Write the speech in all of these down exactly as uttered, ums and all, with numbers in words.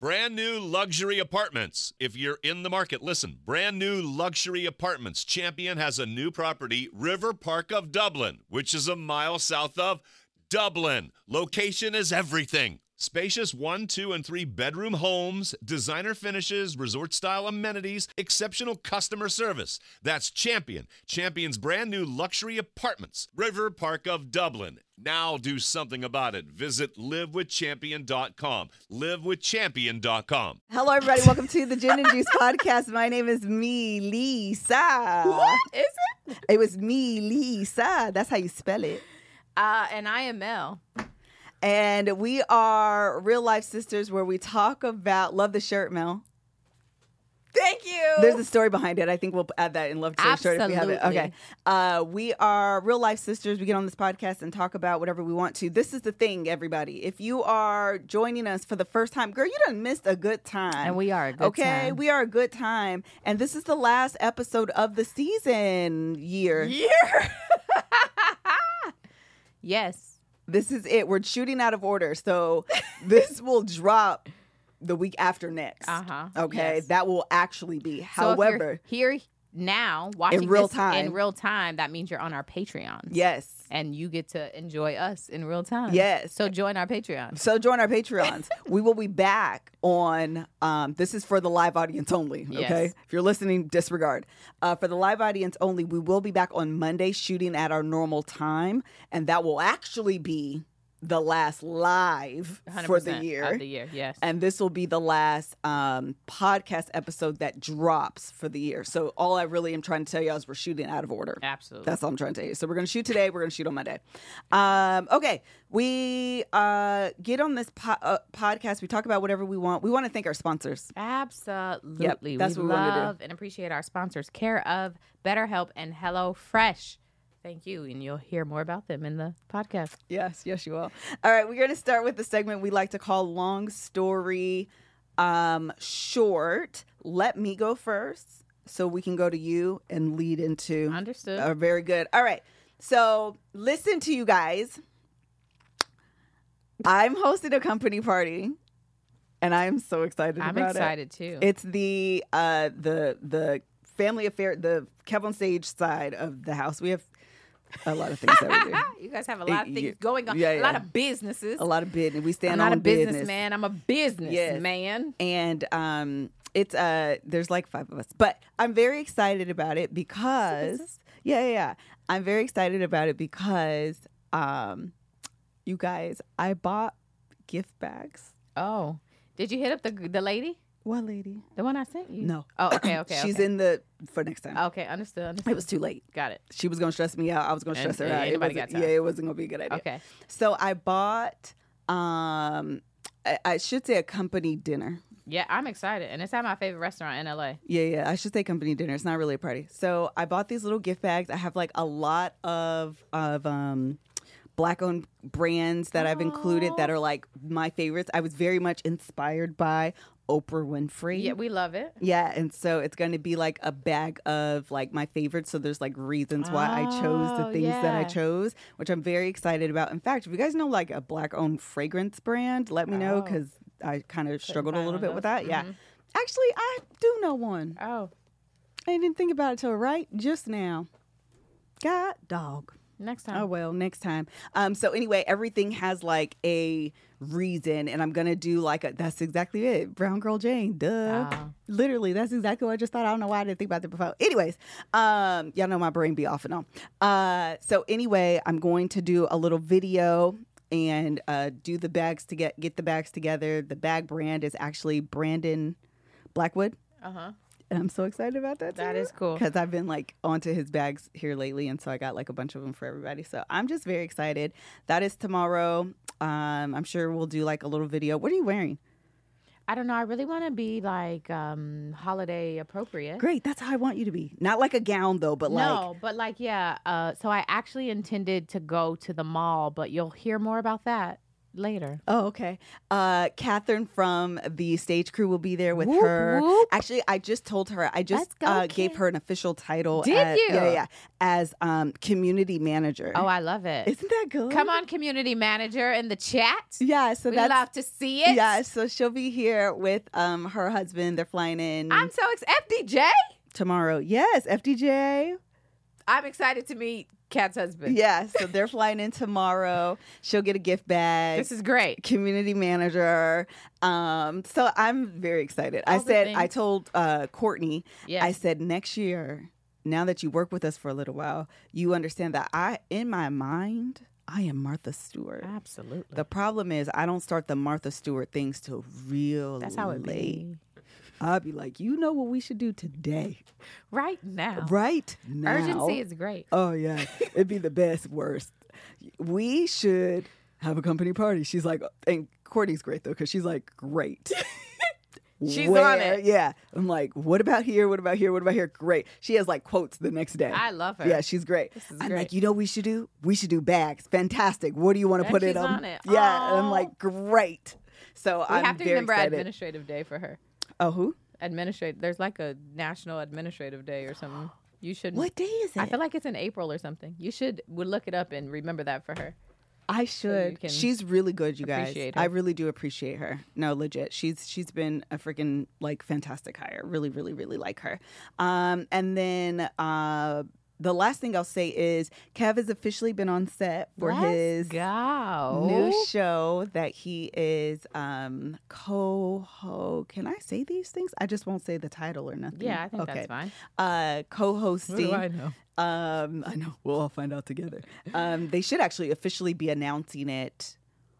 Brand new luxury apartments. If you're in the market, listen. Brand new luxury apartments. Champion has a new property, River Park of Dublin, which is a mile south of Dublin. Location is everything. Spacious one, two, and three bedroom homes, designer finishes, resort-style amenities, exceptional customer service. That's Champion. Champion's brand new luxury apartments. River Park of Dublin. Now do something about it. Visit live with champion dot com. live with champion dot com. Hello, everybody. Welcome to the Gin and Juice podcast. My name is Me Lisa. What is it? It was Me Lisa. That's how you spell it. Uh, and I am Mel. And we are real life sisters where we talk about, love the shirt, Mel. Thank you. There's a story behind it. I think we'll add that in Love to Shirt if we have it. Okay. Uh, we are real life sisters. We get on this podcast and talk about whatever we want to. This is the thing, everybody. If you are joining us for the first time, girl, you done missed a good time. And we are a good okay? time. Okay, we are a good time. And this is the last episode of the season year. Year. Yes. This is it. We're shooting out of order. So this will drop the week after next. Uh-huh. Okay. Yes. That will actually be. So However, if you're here now watching in real this time. in real time, that means you're on our Patreon. Yes. And you get to enjoy us in real time. Yes. So join our Patreon. So join our Patreons. We will be back on, um, this is for the live audience only, okay? Yes. If you're listening, disregard. Uh, for the live audience only, we will be back on Monday shooting at our normal time, and that will actually be the last live for the year. Of the year, yes. And this will be the last um, podcast episode that drops for the year. So all I really am trying to tell you is we're shooting out of order. Absolutely. That's all I'm trying to tell you. So we're going to shoot today. We're going to shoot on Monday. Um, okay. We uh, get on this po- uh, podcast. We talk about whatever we want. We want to thank our sponsors. Absolutely. Yep, that's we what we wanna do. love and appreciate our sponsors, Care of, BetterHelp, and HelloFresh. Thank you, and you'll hear more about them in the podcast. Yes, yes, you will. All right, we're going to start with the segment we like to call Long Story um, Short. Let me go first so we can go to you and lead into... Understood. Uh, very good. All right, so listen to you guys. I'm hosting a company party, and I am so excited I'm about excited, it. too. It's the uh, the the family affair, the Kevin Sage side of the house. We have... a lot of things that we do. You guys have a lot of things Yeah, going on. yeah, A lot yeah. of businesses. A lot of business. We stand I'm on not a business. businessman. I'm a business Yes. man. And um, it's uh, there's like five of us, but I'm very excited about it because yeah, yeah, yeah. I'm very excited about it because um, you guys, I bought gift bags. Oh, did you hit up the the lady? What lady? The one I sent you? No. Oh, okay, okay. She's okay. in the for next time. Okay, understood. understood. It was too late. Got it. She was gonna stress me out. I was gonna stress And- her and out. It anybody wasn't- got time. yeah, it wasn't gonna be a good idea. Okay. So I bought. Um, I, I should say a company dinner. Yeah, I'm excited, and it's at my favorite restaurant in L A. Yeah, yeah. I should say company dinner. It's not really a party. So I bought these little gift bags. I have like a lot of of um, black-owned brands that I've included that are like my favorites. I was very much inspired by Oprah Winfrey. Yeah, we love it. Yeah, and so it's going to be like a bag of like my favorites. So there's like reasons why I chose the Oh, things that I yeah. chose, which I'm very excited about. In fact, if you guys know like a black-owned fragrance brand, let me know Oh. because I kind of struggled a find little one bit of with those. that. Yeah. Mhm. Actually, I do know one. Oh, I didn't think about it till right just now. God dog. next time. Oh well, next time. Um. So anyway, everything has like a reason, and I'm gonna do like a. That's exactly it. Brown girl Jane. Duh. Ah. Literally, that's exactly what I just thought. I don't know why I didn't think about that before. Anyways, um, y'all know my brain be off and on. Uh. So anyway, I'm going to do a little video and uh do the bags to get get the bags together. The bag brand is actually Brandon Blackwood. Uh huh. And I'm so excited about that. That too. is cool. Because I've been like onto his bags here lately. And so I got like a bunch of them for everybody. So I'm just very excited. That is tomorrow. Um, I'm sure we'll do like a little video. What are you wearing? I don't know. I really want to be like um, holiday appropriate. Great. That's how I want you to be. Not like a gown though, but like. No, but like, yeah. Uh, so I actually intended to go to the mall, but you'll hear more about that later. Oh, okay. Uh, Catherine from the stage crew will be there with Whoop, her. whoop. Actually, I just told her. I just Let's go, uh, Kat. gave her an official title. Did as, you? Yeah, yeah. As um, community manager. Oh, I love it. Isn't that good? Come on, community manager in the chat. Yeah. So We that's love to see it. yeah. So she'll be here with um her husband. They're flying in I'm so excited. F D J? tomorrow. Yes, F D J. I'm excited to meet Kat's husband. Yeah. So they're flying in tomorrow. She'll get a gift bag. This is great. Community manager. Um, so I'm very excited. All I the said, things. I told uh, Courtney, Yes. I said, next year, now that you work with us for a little while, you understand that I, in my mind, I am Martha Stewart. Absolutely. The problem is I don't start the Martha Stewart things till real That's how it late. be. I'll be like, you know what we should do today? Right now. Right now. Urgency is great. Oh, yeah. It'd be the best, worst. We should have a company party. She's like, and Courtney's great, though, because she's like, great. She's Where? on it. Yeah. I'm like, what about here? What about here? What about here? Great. She has like quotes the next day. I love her. Yeah, she's great. This is I'm great. like, you know what we should do? We should do bags. Fantastic. What do you want to And put she's it on? on it. Yeah. And I'm Aw. like, great. So We I'm have to very remember excited. administrative day for her. Oh, who? Administrative. There's like a national administrative day or something. You should. What day is it? I feel like it's in April or something. You should would look it up and remember that for her. I you should. can She's really good, you guys. appreciate her. I really do appreciate her. No, legit. She's she's been a freaking like fantastic hire. Really, really, really like her. Um, and then uh, the last thing I'll say is Kev has officially been on set for Let's his go. new show that he is um co-ho. Can I say these things? I just won't say the title or nothing. Yeah, I think okay. that's fine. Uh, co-hosting. know? Um, I know. We'll all find out together. Um, they should actually officially be announcing it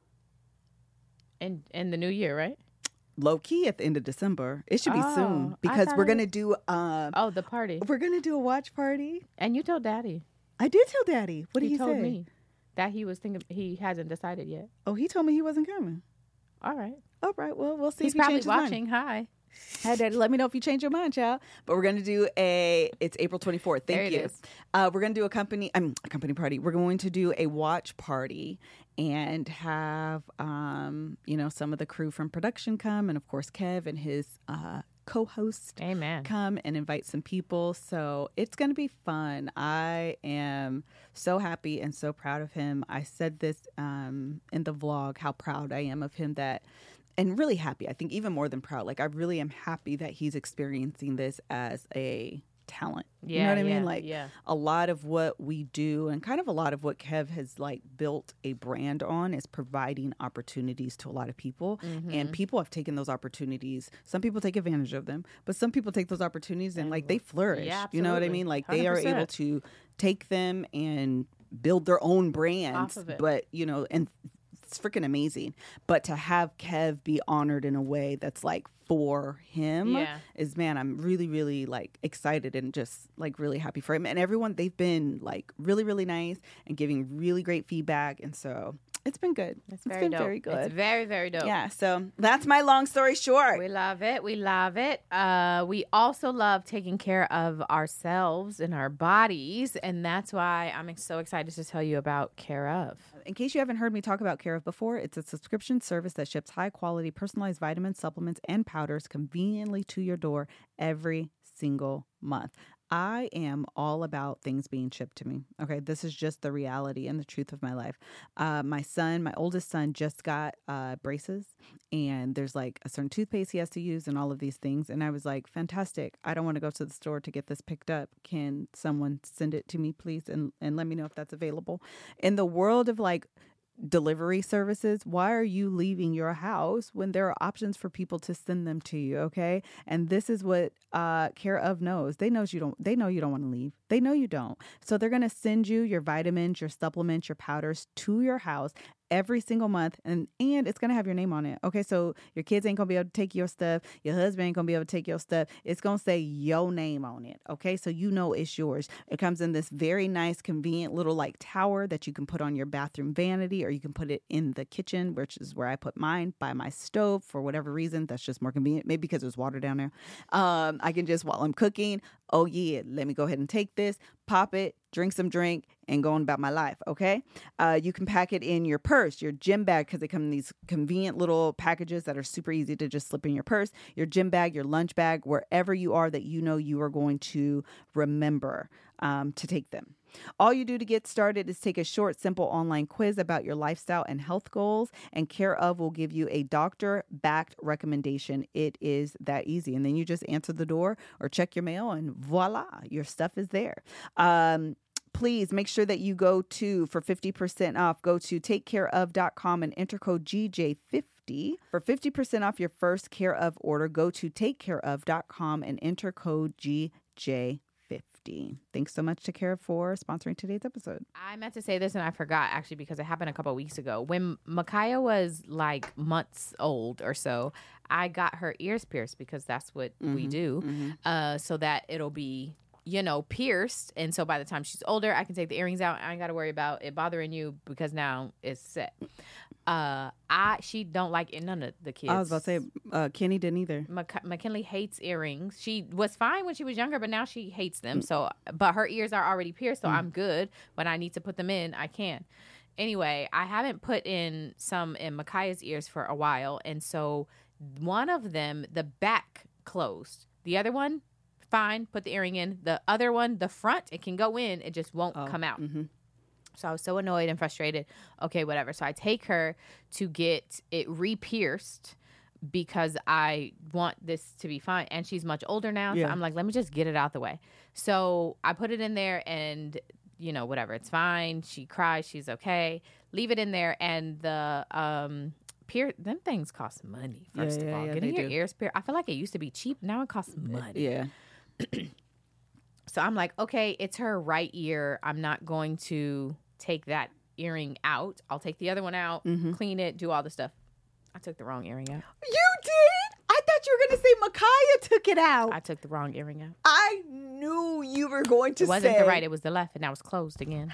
In in the new year, right? low key at the end of December. It should be Oh, soon I because thought we're it gonna do um Oh, the party. we're gonna do a watch party. And you told Daddy. I did tell Daddy. What did he, he told say? me that he was thinking he hasn't decided yet. Oh, he told me he wasn't coming. All right. All right. Well, we'll see He's if he probably changes his mind. watching. Hi. Hi, Daddy. Let me know if you change your mind, child. But we're gonna do a. It's April twenty-fourth. Thank There it you. is. Uh, we're gonna do a company. Um, a company party. We're going to do a watch party and have um, you know, some of the crew from production come, and of course Kev and his uh co-host Amen. come and invite some people. So it's going to be fun. I am so happy and so proud of him. I said this um, in the vlog, how proud I am of him that, and really happy. I think even more than proud. Like I really am happy that he's experiencing this as a talent. You know Yeah, what I mean? yeah, Like yeah. a lot of what we do and kind of a lot of what Kev has like built a brand on is providing opportunities to a lot of people. Mm-hmm. And people have taken those opportunities. Some people take advantage of them, but some people take those opportunities and like they flourish. Yeah, you know what I absolutely. mean? Like they are one hundred able percent. to take them and build their own brands. Off of it. But, you know, and it's freaking amazing. But to have Kev be honored in a way that's like for him Yeah. is, man, I'm really, really like excited and just like really happy for him. And everyone, they've been like really, really nice and giving really great feedback. And so it's been good. It's It's very been dope. very good. It's very, very dope. Yeah. So that's my long story short. We love it. We love it. Uh, we also love taking care of ourselves and our bodies. And that's why I'm ex- so excited to tell you about Care of. In case you haven't heard me talk about Care of before, it's a subscription service that ships high quality personalized vitamins, supplements, and powders conveniently to your door every single month. I am all about things being shipped to me. Okay, this is just the reality and the truth of my life. Uh, my son, my oldest son, just got uh, braces, and there's like a certain toothpaste he has to use and all of these things. And I was like, fantastic. I don't want to go to the store to get this picked up. Can someone send it to me, please? And, and let me know if that's available. In the world of like delivery services, why are you leaving your house when there are options for people to send them to you? Okay. And this is what uh Care of knows. They knows you don't they know you don't want to leave. They know you don't. So they're gonna send you your vitamins, your supplements, your powders to your house every single month, and and it's gonna have your name on it. Okay, so your kids ain't gonna be able to take your stuff, your husband ain't gonna be able to take your stuff. It's gonna say your name on it. Okay, so you know it's yours. It comes in this very nice, convenient little like tower that you can put on your bathroom vanity, or you can put it in the kitchen, which is where I put mine by my stove for whatever reason. That's just more convenient, maybe because there's water down there. Um, I can just, while I'm cooking, oh yeah, let me go ahead and take this. this, pop it, drink some drink, and go on about my life, okay? Uh, you can pack it in your purse, your gym bag, because they come in these convenient little packages that are super easy to just slip in your purse, your gym bag, your lunch bag, wherever you are that you know you are going to remember um, to take them. All you do to get started is take a short, simple online quiz about your lifestyle and health goals, and Care of will give you a doctor-backed recommendation. It is that easy. And then you just answer the door or check your mail, and voila, your stuff is there. Um, Please make sure that you go to, for fifty percent off, go to take care of dot com and enter code G J fifty. For fifty percent off your first Care of order, go to take care of dot com and enter code G J fifty. Thanks so much to Care for sponsoring today's episode. I meant to say this and I forgot actually because it happened a couple of weeks ago. When Micaiah was like months old or so, I got her ears pierced because that's what mm-hmm. we do, mm-hmm. uh, so that it'll be, you know, pierced. And so by the time she's older, I can take the earrings out. I ain't got to worry about it bothering you because now it's set. Uh, I She don't like it. None of the kids. I was about to say, uh, Kenny didn't either. Mc- McKinley hates earrings. She was fine when she was younger, but now she hates them. Mm. So, but her ears are already pierced, so mm. I'm good. When I need to put them in, I can. Anyway, I haven't put in some in Micaiah's ears for a while. And so one of them, the back closed. The other one, fine, put the earring in. The other one, the front, it can go in, it just won't oh, come out. Mm-hmm. So I was so annoyed and frustrated. Okay, whatever. So I take her to get it re-pierced because I want this to be fine. And she's much older now, yeah. So I'm like, let me just get it out the way. So I put it in there and, you know, whatever, it's fine. She cries, she's okay. Leave it in there, and the um Pier- them things cost money, first yeah, of all. Yeah, Getting your do. ears pierced, I feel like it used to be cheap. Now it costs money. Yeah. So I'm like, okay, it's her right ear. I'm not going to take that earring out. I'll take the other one out, mm-hmm. clean it, do all the stuff. I took the wrong earring out. You did? I thought you were going to say Micaiah took it out. I took the wrong earring out. I knew you were going to say. It wasn't say. the right, it was the left, and now it's closed again.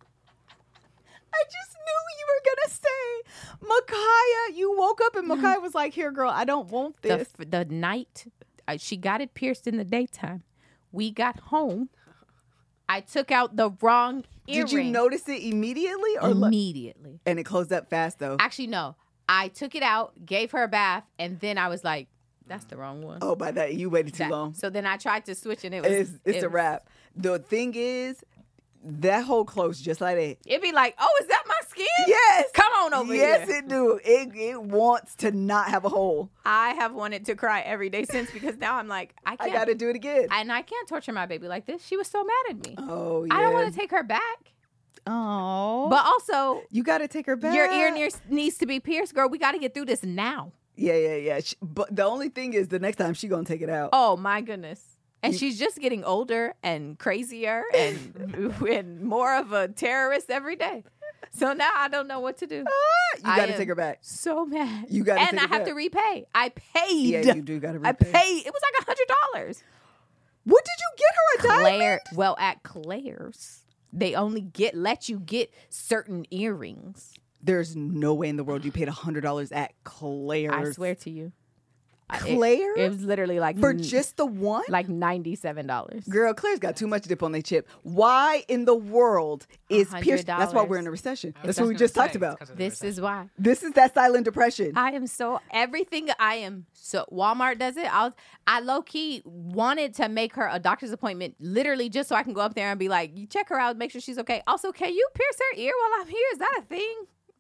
I just knew you were going to say, Micaiah, you woke up and Micaiah was like, here, girl, I don't want this. The, the night, uh, she got it pierced in the daytime. We got home. I took out the wrong earring. Did you notice it immediately? or Immediately. Lo- and it closed up fast, though. Actually, no. I took it out, gave her a bath, and then I was like, that's the wrong one. Oh, by that, you waited too that, long. So then I tried to switch, and it was... It's, it's it a was, wrap. The thing is, that hole closed just like that. It'd be like, oh, is that my skin? Yes. Come on over yes, here. Yes, it do. It, it wants to not have a hole. I have wanted to cry every day since, because now I'm like, I can't. I got to do it again. And I can't torture my baby like this. She was so mad at me. Oh, yeah. I don't want to take her back. Oh. But also, you got to take her back. Your ear near, needs to be pierced, girl. We got to get through this now. Yeah, yeah, yeah. She, but the only thing is, the next time she going to take it out. Oh, my goodness. And she's just getting older and crazier and, and more of a terrorist every day. So now I don't know what to do. Ah, you got to take her back. So mad. You got to take her back. And I have to repay. I paid. Yeah, you do got to repay. I paid. It was like one hundred dollars. What did you get her, a Claire, diamond? Well, at Claire's, they only get let you get certain earrings. There's no way in the world you paid one hundred dollars at Claire's. I swear to you. Claire's? It, it was literally like... For n- just the one? Like ninety-seven dollars. Girl, Claire's got too much dip on their chip. Why in the world is pierced? That's why we're in a recession. That's what we just talked about. This is why. This is that silent depression. I am so... Everything I am... So Walmart does it. I was, I low-key wanted to make her a doctor's appointment literally just so I can go up there and be like, you check her out, make sure she's okay. Also, can you pierce her ear while I'm here? Is that a thing?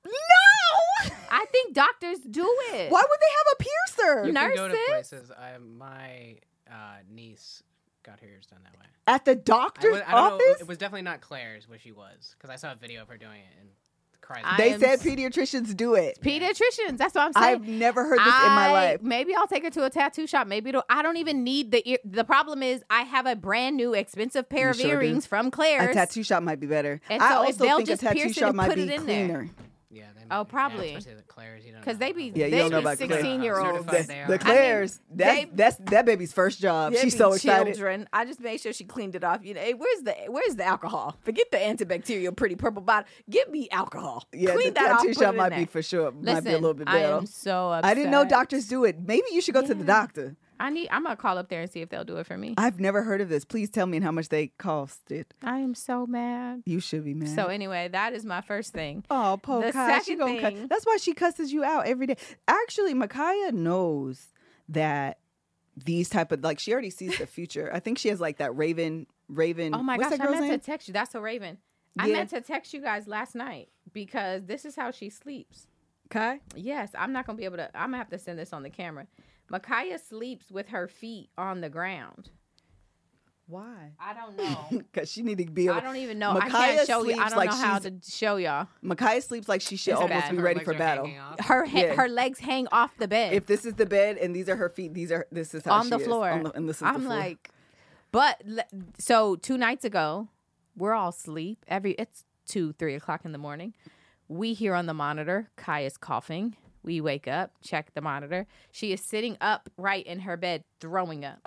No! I think doctors do it. Why would they have a piercer? You Nurses? can go to places. I, my uh, niece got her ears done that way. At the doctor's I, I don't office? Know, it was definitely not Claire's where she was, because I saw a video of her doing it and cried. They said pediatricians do it. Pediatricians. That's what I'm saying. I've never heard this I, in my life. Maybe I'll take her to a tattoo shop. Maybe it'll, I don't even need the ear. The problem is I have a brand new expensive pair You of sure earrings do. from Claire's. A tattoo shop might be better. And I so if also they'll think a just tattoo pierce it shop and might put be it in there. cleaner. Yeah, they, Oh, probably. Yeah, especially the Claire's. You don't Because they be, Yeah, you they don't know be about Claire. sixteen-year-olds. Certified The, they the are. Claire's, I mean, that's, they- that's that baby's first job. They She's be so excited. Children. I just made sure she cleaned it off. You know, hey, where's the where's the alcohol? Forget the antibacterial pretty purple bottle. Give me alcohol. Yeah, Clean the that off. tattoo Put it shop in might there. be for sure. Listen, might be a little bit I better. am so upset. I didn't know doctors do it. Maybe you should go to the Yeah. doctor. I need. I'm gonna call up there and see if they'll do it for me. I've never heard of this. Please tell me how much they costed. I am so mad. You should be mad. So anyway, that is my first thing. Oh, poor The Kai. She second gonna cut. thing- That's why she cusses you out every day. Actually, Micaiah knows that these type of like she already sees the future. I think she has like that Raven. Raven. Oh my what's gosh, that I girl's meant name? to text you. That's so Raven. I Yeah. meant to text you guys last night because this is how she sleeps. Kai. Yes, I'm not gonna be able to. I'm gonna have to send this on the camera. Micaiah sleeps with her feet on the ground. Why? I don't know. Because she need to be able. I don't even know. I Micaiah can't show you. I sleeps don't like know how to she's- show y'all. Micaiah sleeps like she should It's almost bad. be Her ready legs for are battle. hanging off. Her ha- Yeah. her legs hang off the bed If this is the bed and these are her feet, these are this is how on she the is. floor. On the- and this is the I'm floor. like, but le- so two nights ago, we're all asleep. Every it's two, three o'clock in the morning. We hear on the monitor, Kai is coughing. We wake up, check the monitor. She is sitting upright in her bed, throwing up.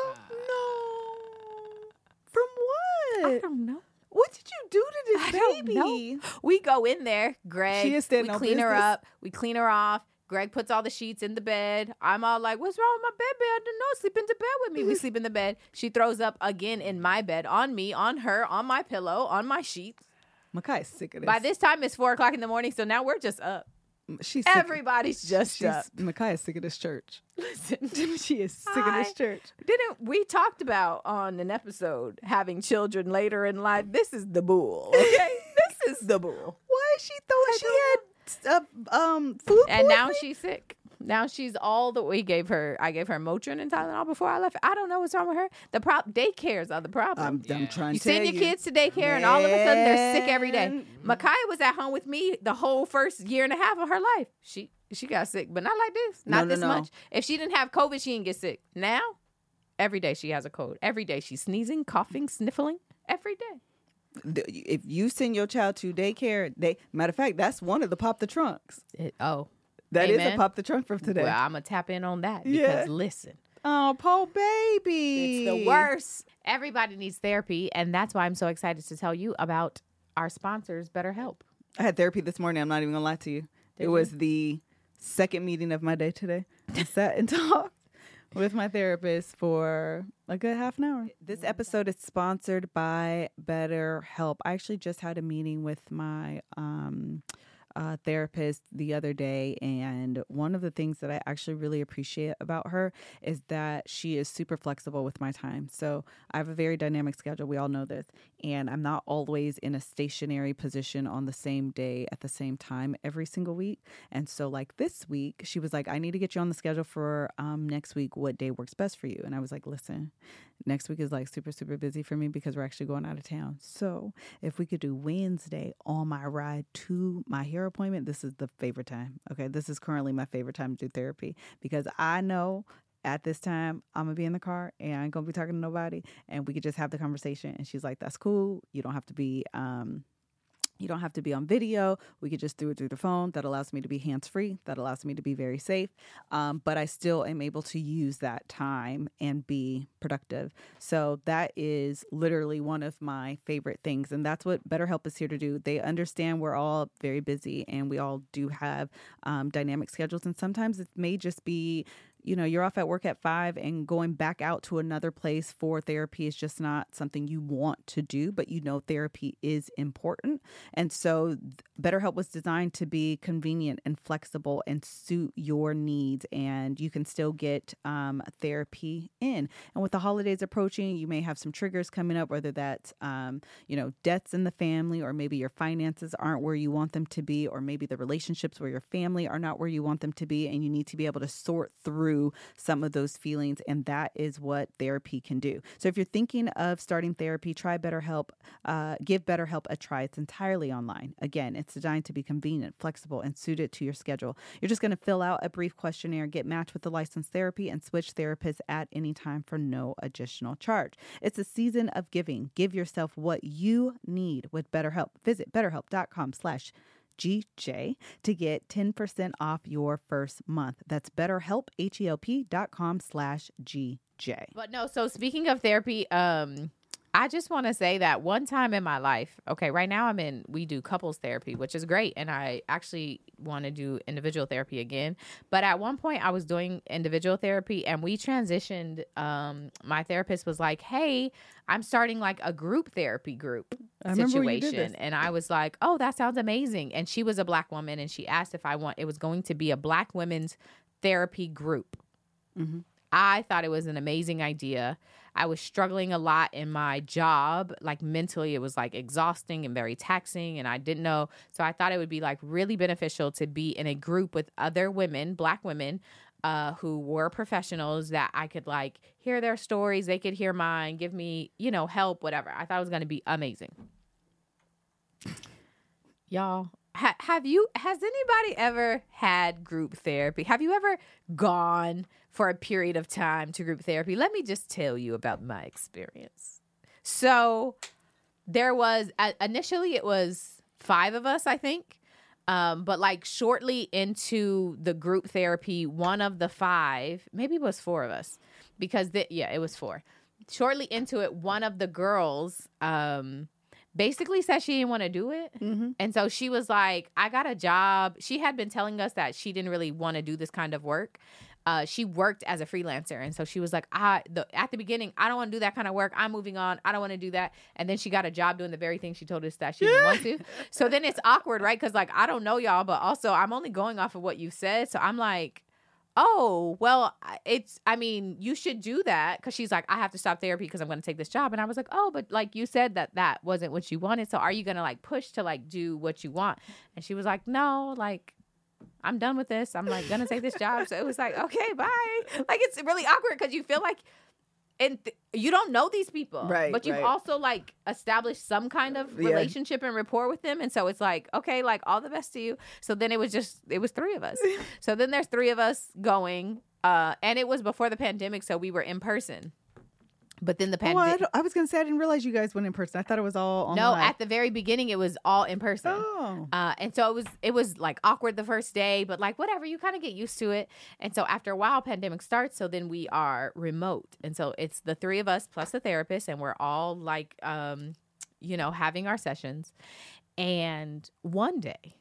no. From I what? don't know. What did you do to this I don't baby? know. We go in there, Greg. She is standing we on clean her business. up. We clean her off. Greg puts all the sheets in the bed. I'm all like, "What's wrong with my bed? I don't know. Sleep in the bed with me." We sleep in the bed. She throws up again in my bed, on me, on her, on my pillow, on my sheets. Makai's sick of this. By this time, it's four o'clock in the morning. So now we're just up. she's sick. Everybody's just she's, up. Makai's sick of this church. Listen, She is sick of this I- church. didn't we talked about on an episode having children later in life? This is the bull. Okay, this is the bull. Why is she throwing? She had uh, um food And now poisoning? she's sick. Now she's all the we gave her. I gave her Motrin and Tylenol before I left. I don't know what's wrong with her. The prop daycares are the problem. I'm, I'm Yeah. trying you to tell send you. your kids to daycare, and all of a sudden they're sick every day. Man. Micaiah was at home with me the whole first year and a half of her life. She she got sick, but not like this. No, Not no, this no. much. If she didn't have COVID, she didn't get sick. Now, every day she has a cold. Every day she's sneezing, coughing, sniffling. Every day. The- If you send your child to daycare, they matter of fact, that's one of the pop the trunks. It, oh, That is Amen. a pop the trunk from today. well, I'm gonna tap in on that because Yeah. listen. Oh, poor baby. It's the worst. Everybody needs therapy, and that's why I'm so excited to tell you about our sponsors, BetterHelp. I had therapy this morning. I'm not even gonna lie to you. Did it was the second meeting of my day today. I sat and talked with my therapist for a good half an hour. This episode is sponsored by BetterHelp. I actually just had a meeting with my um, uh, therapist the other day, and one of the things that I actually really appreciate about her is that she is super flexible with my time. So I have a very dynamic schedule. We all know this, and I'm not always in a stationary position on the same day at the same time every single week. And so, like this week, she was like, "I need to get you on the schedule for um, next week. What day works best for you?" And I was like, "Listen, next week is like super, super busy for me because we're actually going out of town. So if we could do Wednesday on my ride to my hair appointment, this is the favorite time. Okay, this is currently my favorite time to do therapy because I know at this time I'm gonna be in the car and I ain't gonna be talking to nobody, and we could just have the conversation." And she's like, "That's cool. You don't have to be um you don't have to be on video. We could just do it through the phone. That allows me to be hands-free. That allows me to be very safe. Um, but I still am able to use that time and be productive." So that is literally one of my favorite things. And that's what BetterHelp is here to do. They understand we're all very busy and we all do have um, dynamic schedules. And sometimes it may just be, you know, you're off at work at five and going back out to another place for therapy is just not something you want to do, but you know therapy is important. And so BetterHelp was designed to be convenient and flexible and suit your needs, and you can still get um, therapy in. And with the holidays approaching, you may have some triggers coming up, whether that's, um, you know, deaths in the family, or maybe your finances aren't where you want them to be, or maybe the relationships where your family are not where you want them to be, and you need to be able to sort through some of those feelings, and that is what therapy can do. So if you're thinking of starting therapy, try BetterHelp. Uh, give BetterHelp a try. It's entirely online. Again, it's designed to be convenient, flexible, and suited to your schedule. You're just going to fill out a brief questionnaire, get matched with a licensed therapy, and switch therapists at any time for no additional charge. It's a season of giving. Give yourself what you need with BetterHelp. Visit betterhelp.com slash G J to get ten percent off your first month. That's BetterHelp, H-E-L-P dot com slash G J. But no, so speaking of therapy, um, I just want to say that one time in my life, okay, right now I'm in, we do couples therapy, which is great. And I actually want to do individual therapy again. But at one point I was doing individual therapy and we transitioned. Um, my therapist was like, hey, I'm starting like a group therapy group I remember when you did situation. this. And I was like, oh, that sounds amazing. And she was a black woman and she asked if I want, it was going to be a black women's therapy group. Mm-hmm. I thought it was an amazing idea. I was struggling a lot in my job. Like mentally, it was like exhausting and very taxing, and I didn't know. So I thought it would be like really beneficial to be in a group with other women, black women, uh, who were professionals that I could like hear their stories. They could hear mine, give me, you know, help, whatever. I thought it was going to be amazing. Y'all, ha- have you, has anybody ever had group therapy? Have you ever gone for a period of time to group therapy? Let me just tell you about my experience. So there was, uh, initially it was five of us, I think. Um, but like shortly into the group therapy, one of the five, maybe it was four of us because the, yeah, it was four. Shortly into it, one of the girls, um, basically said she didn't want to do it. Mm-hmm. And so she was like, I got a job. She had been telling us that she didn't really want to do this kind of work. Uh, she worked as a freelancer. And so she was like, I, the, at the beginning, I don't want to do that kind of work. I'm moving on. I don't want to do that. And then she got a job doing the very thing she told us that she didn't want to. So then it's awkward, right? Because like, I don't know y'all, but also I'm only going off of what you said. So I'm like, oh, well, it's, I mean, you should do that. Cause she's like, I have to stop therapy because I'm going to take this job. And I was like, oh, but like you said that that wasn't what you wanted. So are you going to like push to like do what you want? And she was like, no, like, I'm done with this. I'm like gonna take this job. So it was like, okay, bye. Like it's really awkward because you feel like, and th- you don't know these people, Right, but you've right. also like established some kind of Yeah. relationship and rapport with them, and so it's like, okay, like all the best to you. So then it was just, it was three of us. So then there's three of us going, uh, and it was before the pandemic, so we were in person. But then the Oh, I, pandemic. don't- I was going to say, I didn't realize you guys went in person. I thought it was all online. No, at the very beginning, it was all in person. Oh. Uh, and so it was it was like awkward the first day, but like whatever, you kind of get used to it. And so after a while, pandemic starts. So then we are remote, and so it's the three of us plus the therapist, and we're all like, um, you know, having our sessions. And one day,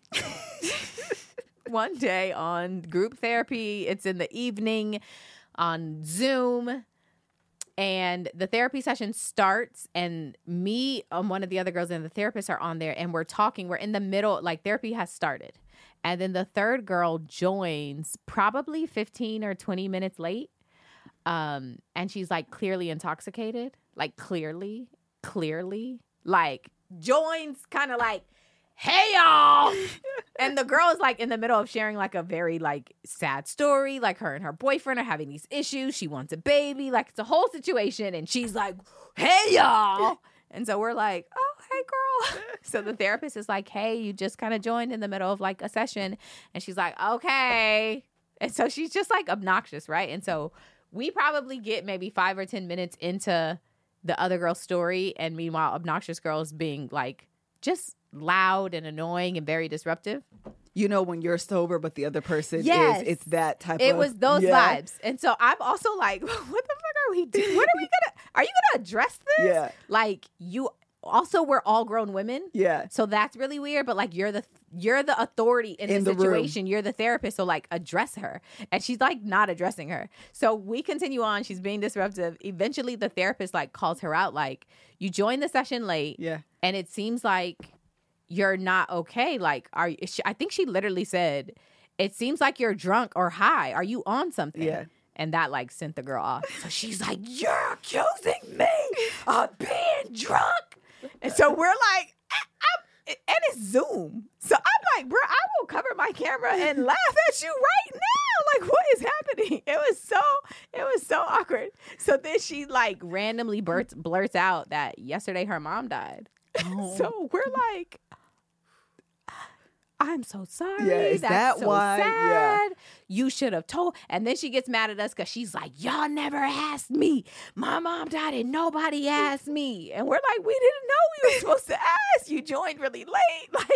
one day on group therapy, it's in the evening on Zoom. And the therapy session starts, and me and one of the other girls and the therapist are on there, and we're talking. We're in the middle, like therapy has started. And then the third girl joins probably fifteen or twenty minutes late. Um, and she's like clearly intoxicated, like clearly, clearly, like joins kind of like, hey y'all. And the girl is like in the middle of sharing like a very like sad story. Like her and her boyfriend are having these issues. She wants a baby. Like it's a whole situation. And she's like, hey y'all. And so we're like, oh, hey girl. So the therapist is like, hey, you just kind of joined in the middle of like a session. And she's like, okay. And so she's just like obnoxious, right? And so we probably get maybe five or ten minutes into the other girl's story. And meanwhile, obnoxious girl is being like just loud and annoying and very disruptive. You know when you're sober, but the other person Yes. is, it's that type It of... was those yeah. vibes. And so I'm also like, what the fuck are we doing? What are we gonna, are you gonna address this? Yeah, Like you, also we're all grown women. yeah. So that's really weird, but like you're the you're the authority in, In the the room. situation. You're the therapist, so like address her. And she's like not addressing her. So we continue on. She's being disruptive. Eventually, the therapist like calls her out, like you joined the session late, Yeah. and it seems like you're not okay. Like, are you? she- I think she literally said, "It seems like you're drunk or high. Are you on something?" Yeah. And that like sent the girl off. So she's like, "You're accusing me of being drunk." And so we're like, I, I'm, and it's Zoom. So I'm like, bro, I will cover my camera and laugh at you right now. Like, what is happening? It was so, it was so awkward. So then she like randomly blurts, blurts out that yesterday her mom died. Oh. So we're like, I'm so sorry. Yeah, is That's that so why? Yeah. sad. You should have told. And then she gets mad at us because she's like, y'all never asked me. My mom died and nobody asked me. And we're like, we didn't know we were supposed to ask. You joined really late. Like,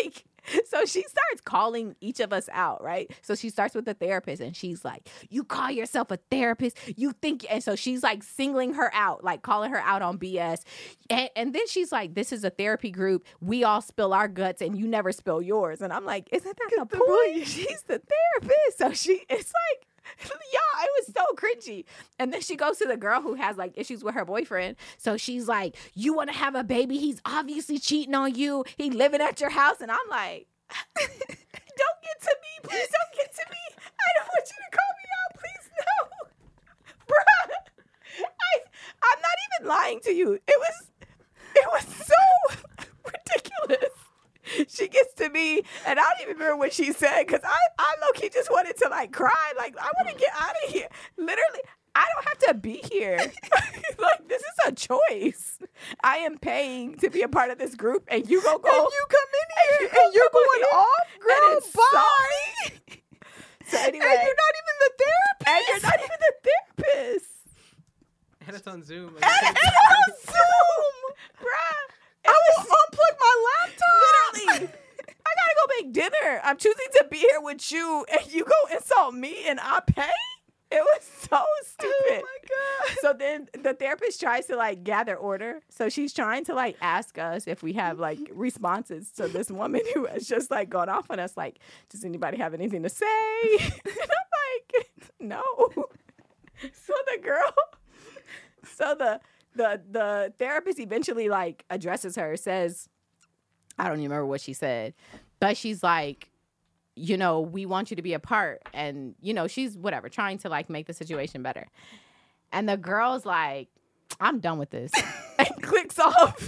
So she starts calling each of us out, right? So she starts with the therapist and she's like, you call yourself a therapist? You think, and so she's like singling her out, like calling her out on B S. And, and then she's like, this is a therapy group. We all spill our guts and you never spill yours. And I'm like, isn't that the, the point? point? She's the therapist. So she, it's like, y'all, it was so cringy. And then she goes to the girl who has like issues with her boyfriend. So she's like, you want to have a baby? He's obviously cheating on you. He living at your house. And I'm like, don't get to me. Please don't get to me. I don't want you to call me out. Please no. Bruh. I, I'm not even lying to you. It was, it was so ridiculous. She gets to me, and I don't even remember what she said because I, I low-key just wanted to, like, cry. Like, I want to get out of here. Literally, I don't have to be here. Like, this is a choice. I am paying to be a part of this group, and you go go. And you come in here, and, and you're going here, off, girl. Bye. So anyway. And you're not even the therapist. And you're not even the therapist. And it's on Zoom. And it's on Zoom. Bruh. I will unplug my laptop. Literally. I gotta go make dinner. I'm choosing to be here with you, and you go insult me, and I pay? It was so stupid. Oh, my God. So then the therapist tries to, like, gather order. So she's trying to, like, ask us if we have, like, responses to this woman who has just, like, gone off on us. Like, does anybody have anything to say? And I'm like, no. So the girl, so the... The the therapist eventually, like, addresses her, says, I don't even remember what she said, but she's like, you know, we want you to be a part. And, you know, she's whatever, trying to, like, make the situation better. And the girl's like, I'm done with this. And clicks off.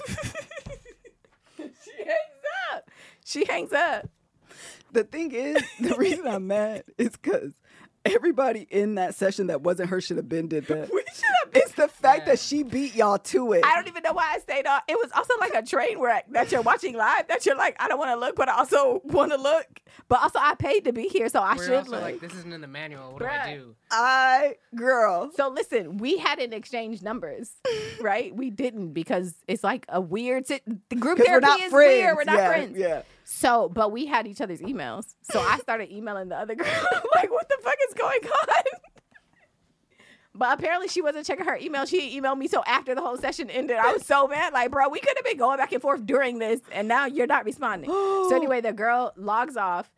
She hangs up. She hangs up. The thing is, the reason I'm mad is because everybody in that session that wasn't her should have been did that. We should have. It's the fact Yeah. that she beat y'all to it. I don't even know why I stayed on. It was also like a train wreck that you're watching live that you're like, I don't want to look, but I also want to look. But also, I paid to be here, so I We're should also look. like, this isn't in the manual. What do Bruh. I do? I, girl. So listen, we hadn't exchanged numbers, right? We didn't because it's like a weird. Sit- the group Because we're therapy not is friends. weird. We're not yeah, friends. Yeah. So, but we had each other's emails. So I started emailing the other girl, like, what the fuck is going on? But apparently she wasn't checking her email. She emailed me. So after the whole session ended, I was so mad. Like, bro, we could have been going back and forth during this, and now you're not responding. So anyway, the girl logs off.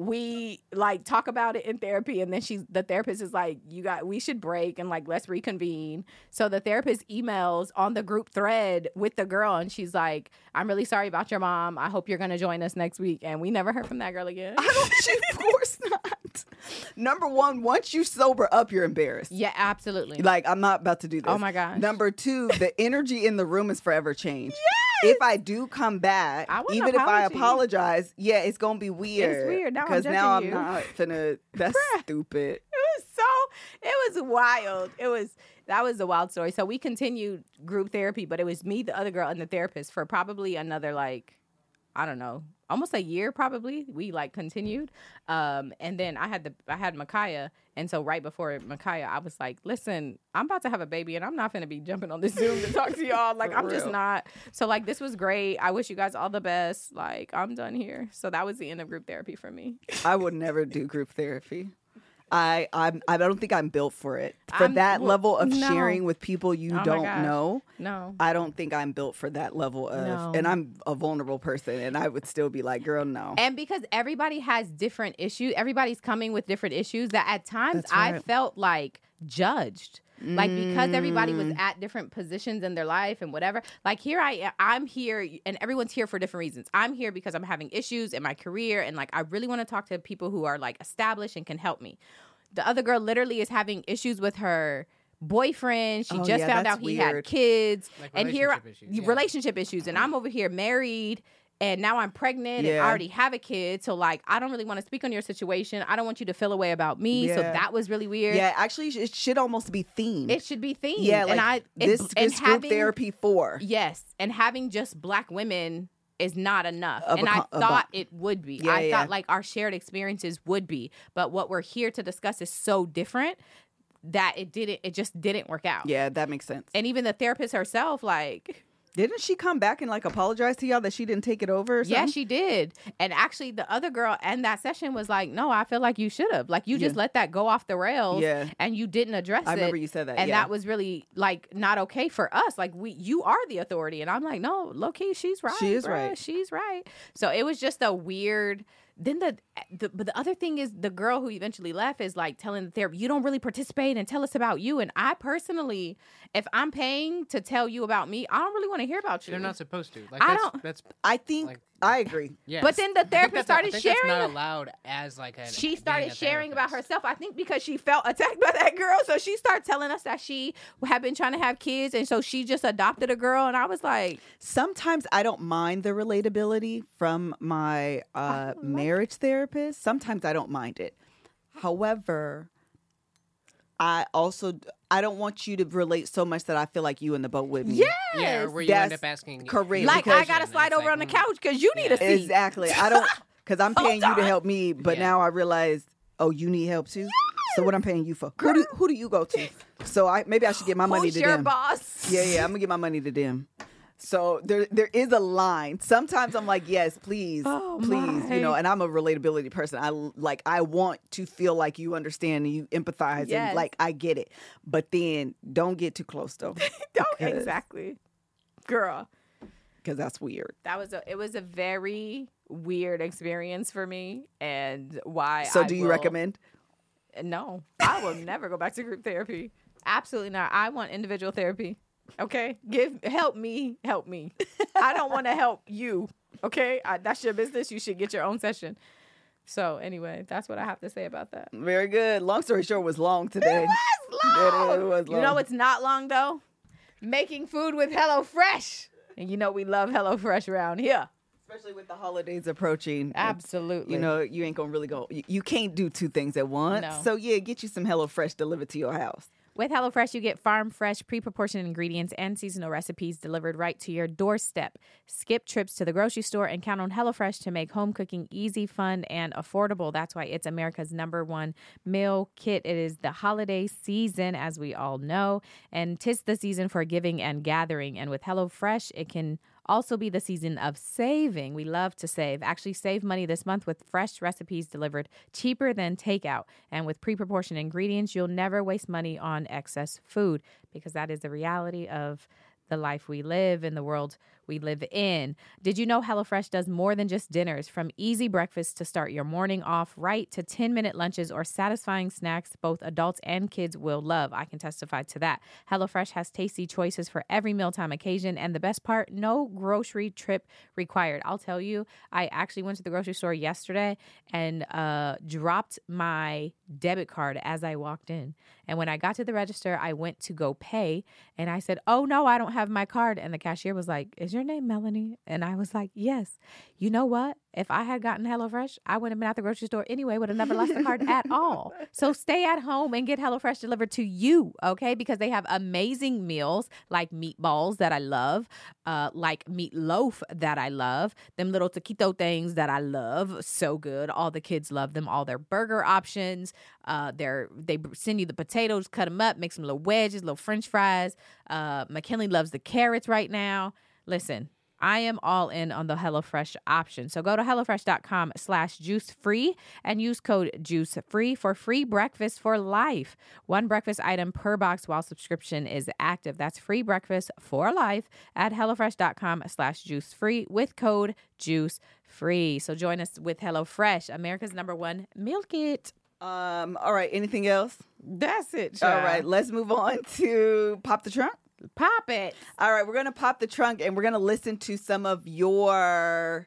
We like talk about it in therapy, and then she's the therapist is like, you got we should break and like let's reconvene. So the therapist emails on the group thread with the girl, and she's like, I'm really sorry about your mom. I hope you're gonna join us next week. And we never heard from that girl again. I don't, she, of course not. Number one, once you sober up, you're embarrassed. Yeah, absolutely. Like, I'm not about to do this. Oh my gosh. Number two, the energy in the room is forever changed. Yes! If I do come back, I want an even if I apology. apologize, yeah, it's gonna be weird. It's weird. Now I'm because now I'm judging you. not finna. That's Bruh. stupid. It was so, it was wild. It was, that was a wild story. So we continued group therapy, but it was me, the other girl, and the therapist for probably another, like, I don't know, almost a year probably. We like continued. Um, and then I had the, I had Micaiah. And so right before Micaiah, I was like, listen, I'm about to have a baby and I'm not going to be jumping on this Zoom to talk to y'all. Like, For I'm just real. not. So like, this was great. I wish you guys all the best. Like, I'm done here. So that was the end of group therapy for me. I would never do group therapy. I I'm, I don't think I'm built for it. For I'm- that well, level of no. sharing with people you Oh my don't gosh. know, No. I don't think I'm built for that level of. No. And I'm a vulnerable person, and I would still be like, girl, no. And because everybody has different issues, everybody's coming with different issues that at times That's I right. felt like judged. Like because everybody was Mm. at different positions in their life and whatever. Like here I am, I'm here and everyone's here for different reasons. I'm here because I'm having issues in my career and like I really want to talk to people who are like established and can help me. The other girl literally is having issues with her boyfriend. She Oh, just yeah, found that's out he had weird. kids. Like and here relationship issues, yeah. relationship issues. And I'm over here married. And now I'm pregnant and Yeah. I already have a kid. So, like, I don't really want to speak on your situation. I don't want you to feel a way about me. So, Yeah. that was really weird. Yeah, actually, it should almost be themed. It should be themed. yeah, like and I, it- this, and this group having, therapy for. Yes. And having just black women is not enough. Of a and I co- a thought bu- it would be. Yeah, I yeah. thought, like, our shared experiences would be. But what we're here to discuss is so different that it didn't, it just didn't work out. Yeah, that makes sense. And even the therapist herself, like, Didn't she come back and like apologize to y'all that she didn't take it over or something? Yeah, she did. And actually, the other girl in that session was like, no, I feel like you should have. Like, you just Yeah. let that go off the rails Yeah. and you didn't address I it. remember you said that. And yeah. that was really, like, not okay for us. Like, we, you are the authority. And I'm like, no, low-key, she's right. She is bruh. right. She's right. So it was just a weird... Then the, the but the other thing is the girl who eventually left is like telling the therapist, you don't really participate and tell us about you. And I personally, if I'm paying to tell you about me, I don't really want to hear about you. They're not supposed to. Like I that's, don't- That's I think like- I agree. yeah. But then the I think therapist that's a- I started think sharing. That's not allowed as like a. She being started a sharing about therapist. herself. I think because she felt attacked by that girl, so she started telling us that she had been trying to have kids, and so she just adopted a girl. And I was like, Sometimes I don't mind the relatability from my uh, like- marriage therapist. Sometimes I don't mind it. However, I also I don't want you to relate so much that I feel like you in the boat with me. yes, Yeah, or where you end That's up asking. correct. like because- I gotta and slide it's over like, on the mm, couch because you need a Yeah. seat. Exactly. I don't because I'm paying you to on. help me, but Yeah. now I realize, oh, you need help too. So what I'm paying you for? Who do who do you go to? So I maybe I should get my money Who's to your them. boss? Yeah, yeah, I'm gonna get my money to them. So there there is a line. Sometimes I'm like, yes, please, Oh, please, my. you know. And I'm a relatability person. I like I want to feel like you understand and you empathize Yes. and like I get it. But then don't get too close though, Don't because- exactly, girl. because that's weird. That was a it was a very weird experience for me, and why. So I do you will- recommend? No, I will never go back to group therapy. Absolutely not. I want individual therapy. Okay, give help me, help me. I don't want to help you. Okay, I, that's your business. You should get your own session. So anyway, that's what I have to say about that. Very good. Long story short, was long today. Long. It was You know long. what's not long though? Making food with HelloFresh. And you know we love HelloFresh around here. Especially with the holidays approaching. Absolutely. You know, you ain't gonna really go. You, you can't do two things at once. No. So yeah, get you some HelloFresh delivered to your house. With HelloFresh, you get farm fresh, pre-proportioned ingredients and seasonal recipes delivered right to your doorstep. Skip trips to the grocery store and count on HelloFresh to make home cooking easy, fun, and affordable. That's why it's America's number one meal kit. It is the holiday season, as we all know, and 'tis the season for giving and gathering. And with HelloFresh, it can also be the season of saving. We love to save. Actually, save money this month with fresh recipes delivered cheaper than takeout. And with pre-proportioned ingredients, you'll never waste money on excess food, because that is the reality of the life we live in the world we live in. Did you know HelloFresh does more than just dinners? From easy breakfast to start your morning off, right to ten-minute lunches or satisfying snacks both adults and kids will love. I can testify to that. HelloFresh has tasty choices for every mealtime occasion, and the best part, no grocery trip required. I'll tell you, I actually went to the grocery store yesterday and uh, dropped my debit card as I walked in. And when I got to the register, I went to go pay, and I said, oh, no, I don't have my card. And the cashier was like, is your name Melanie? And I was like, yes. You know what? If I had gotten HelloFresh, I wouldn't have been at the grocery store anyway, would have never lost the card at all. So stay at home and get HelloFresh delivered to you, okay? Because they have amazing meals like meatballs that I love, uh, like meatloaf that I love, them little taquito things that I love, so good. All the kids love them. All their burger options, uh, they're, they send you the potatoes, cut them up, make some little wedges, little French fries. Uh, McKinley loves the carrots right now. Listen, I am all in on the HelloFresh option. So go to HelloFresh.com slash juice free and use code juice free for free breakfast for life. One breakfast item per box while subscription is active. That's free breakfast for life at HelloFresh.com slash juice free with code juice free. So join us with HelloFresh, America's number one meal kit. Um. All right. Anything else? That's it, All child. right. Let's move on to pop the trunk. Pop it. All right, we're gonna pop the trunk and we're gonna listen to some of your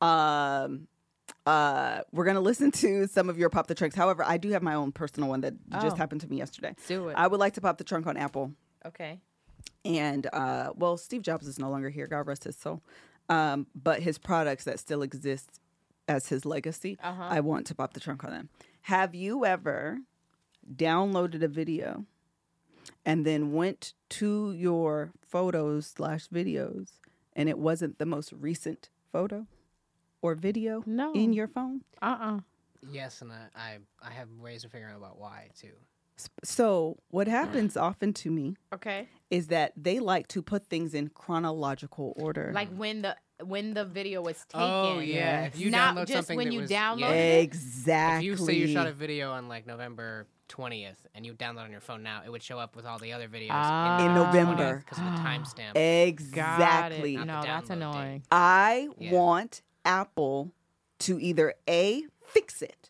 um uh we're gonna listen to some of your pop the trunks. However, I do have my own personal one that just Oh. happened to me yesterday. Do it. I would like to pop the trunk on Apple. Okay. And uh well, Steve Jobs is no longer here, God rest his soul. Um, but his products that still exist as his legacy, Uh-huh. I want to pop the trunk on them. Have you ever downloaded a video and then went to your photos slash videos and it wasn't the most recent photo or video No. in your phone? Uh-uh. Yes, and I, I I have ways of figuring out about why too. So what happens often to me Okay. is that they like to put things in chronological order. Like when the when the video was taken. Oh yeah, if you Not download just something when that you was, download yeah. it. Exactly. If you say you shot a video on like November twentieth and you download on your phone now, it would show up with all the other videos Ah. In November. because of the timestamp. Exactly. Got it. No, Not the that's download date. annoying. I Yeah. want Apple to either A, fix it,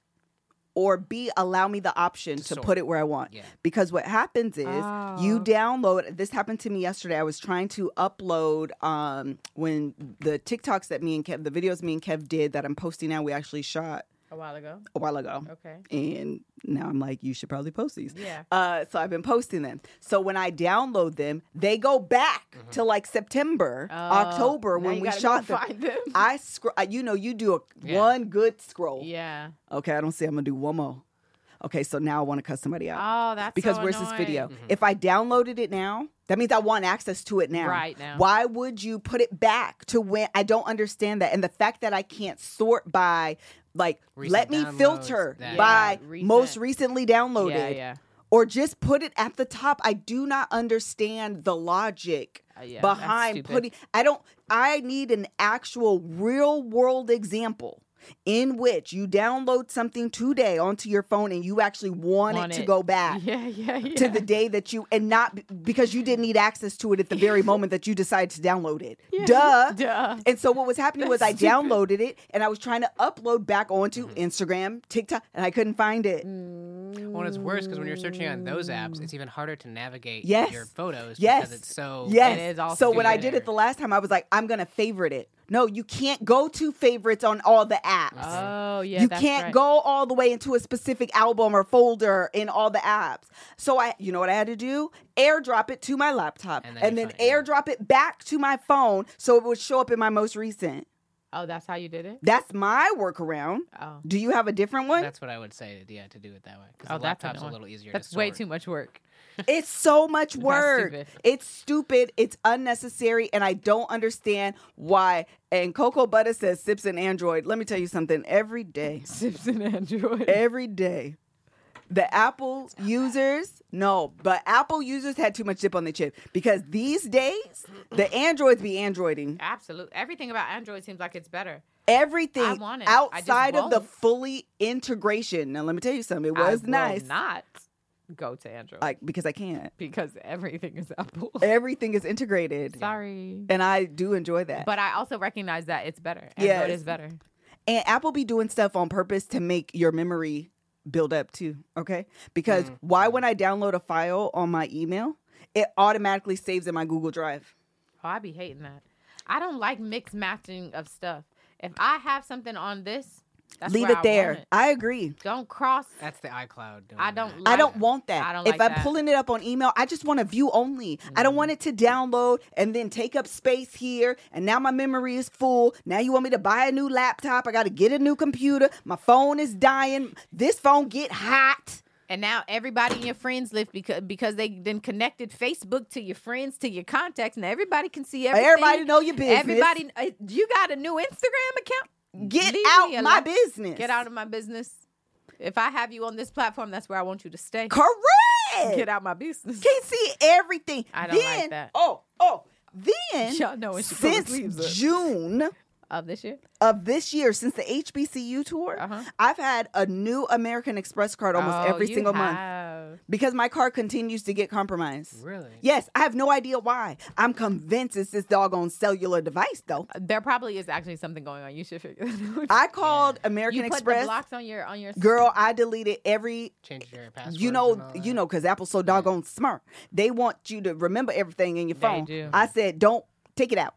or B, allow me the option To to sort. put it where I want. Yeah. Because what happens is you Oh. download, this happened to me yesterday. I was trying to upload um, when the TikToks that me and Kev, the videos me and Kev did that I'm posting now, we actually shot A while ago. a while ago. Okay. And now I'm like, you should probably post these. Yeah. Uh, so I've been posting them. So when I download them, they go back to like September, Oh, October now when you we gotta shot go them. find them. I scroll. You know, you do a Yeah. one good scroll. Yeah. Okay, I don't see. I'm gonna do one more. Okay, so now I want to cut somebody out Oh, that's because so where's this video? annoying. If I downloaded it now, that means I want access to it now. Right now. Why would you put it back to when? I don't understand that, and the fact that I can't sort by like, Recent let me downloads, filter that- by Yeah, recent. most recently downloaded. Yeah, yeah. Or just put it at the top. I do not understand the logic Uh, yeah, that's behind stupid. putting. I don't. I need an actual real world example in which you download something today onto your phone and you actually want, Want it to it. go back Yeah, yeah, yeah. to the day that you and not b- because you didn't need access to it at the very moment that you decided to download it. Yeah. Duh. Duh. And so what was happening was I That's stupid. downloaded it and I was trying to upload back onto Instagram, TikTok, and I couldn't find it. Well, it's worse because when you're searching on those apps, it's even harder to navigate Yes. your photos Yes. because it's so. Yes. It is all so when I stupid. did it the last time, I was like, I'm gonna favorite it. No, you can't go to favorites on all the apps. Oh, yeah. you that's can't right. go all the way into a specific album or folder in all the apps. So I, you know what I had to do? AirDrop it to my laptop, And and then then, you find it. AirDrop it back to my phone so it would show up in my most recent. Oh, that's how you did it? That's my workaround. Oh. Do you have a different one? That's what I would say. Yeah, to do it that way. Because Oh, the that's laptop's a annoying. little easier. That's to way sort. too much work. It's so much work. stupid. It's stupid. It's unnecessary. And I don't understand why. And Cocoa Butter says sips and Android. Let me tell you something. Every day, Sips and Android. every day, the Apple users, no, but Apple users had too much dip on the chip because these days, the Androids be Androiding. Absolutely. Everything about Android seems like it's better. Everything I want it. I just outside of the won't. fully integration. Now, let me tell you something. It I was will nice. not go to Android Like, because I can't. because everything is Apple. Everything is integrated. Sorry. And I do enjoy that. But I also recognize that it's better. Yes. Android is better. And Apple be doing stuff on purpose to make your memory build up too, okay? Because Mm-hmm. why when I download a file on my email, it automatically saves in my Google Drive. Oh, I be hating that. I don't like mixed matching of stuff. If I have something on this, that's Leave where it I there. want it. I agree. Don't cross. That's the iCloud. Doing I don't that. like I don't that. want that. I don't if like I'm that. pulling it up on email, I just want a view only. I don't want it to download and then take up space here. And now my memory is full. Now you want me to buy a new laptop. I got to get a new computer. My phone is dying. This phone get hot. And now everybody in your friends list because because they then connected Facebook to your friends to your contacts, and everybody can see everything. Everybody know your business. Everybody, uh, you got a new Instagram account? Get Leave out me my alone. business. Get out of my business. If I have you on this platform, that's where I want you to stay. Correct. Get out my business. Can't see everything. I don't like then, that. Oh, oh. Then Y'all know when she pulls since sleeves up. June Of this year? of this year, since the H B C U tour, Uh-huh. I've had a new American Express card almost Oh, every you single month have. because my card continues to get compromised. Really? Yes, I have no idea why. I'm convinced it's this doggone cellular device, though. There probably is actually something going on. You should figure that out. I called American you put Express. the blocks on your on your Girl, I deleted every. Change your password. You know, you know, because Apple's so doggone smart. They want you to remember everything in your They phone. do. I said, don't take it out.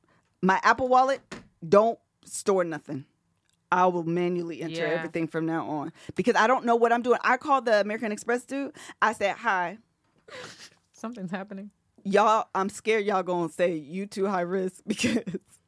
My Apple Wallet, don't store nothing. I will manually enter Yeah. everything from now on because I don't know what I'm doing. I called the American Express dude. I said, hi, Something's happening. y'all, I'm scared y'all gonna say you too high risk because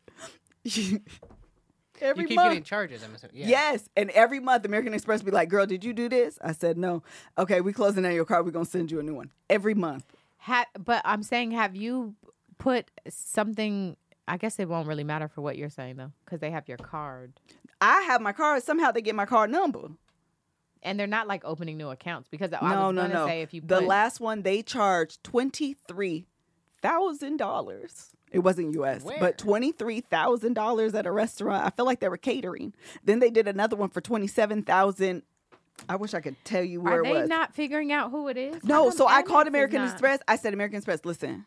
you, every You keep month. getting charges. I'm assuming. Yeah. Yes, and every month American Express be like, girl, did you do this? I said, no. Okay, we closing down your card. We're gonna send you a new one. Every month. Ha- but I'm saying, have you put something? I guess it won't really matter for what you're saying though, because they have your card. I have my card. Somehow they get my card number. And they're not like opening new accounts because I No, was no, gonna no. say if you The put, last one they charged twenty three thousand dollars. It wasn't U S, Where? but twenty three thousand dollars at a restaurant. I feel like they were catering. Then they did another one for twenty seven thousand. I wish I could tell you where are it they was. not figuring out who it is? How No, come so I Amex called is American not- Express. I said, American Express, listen,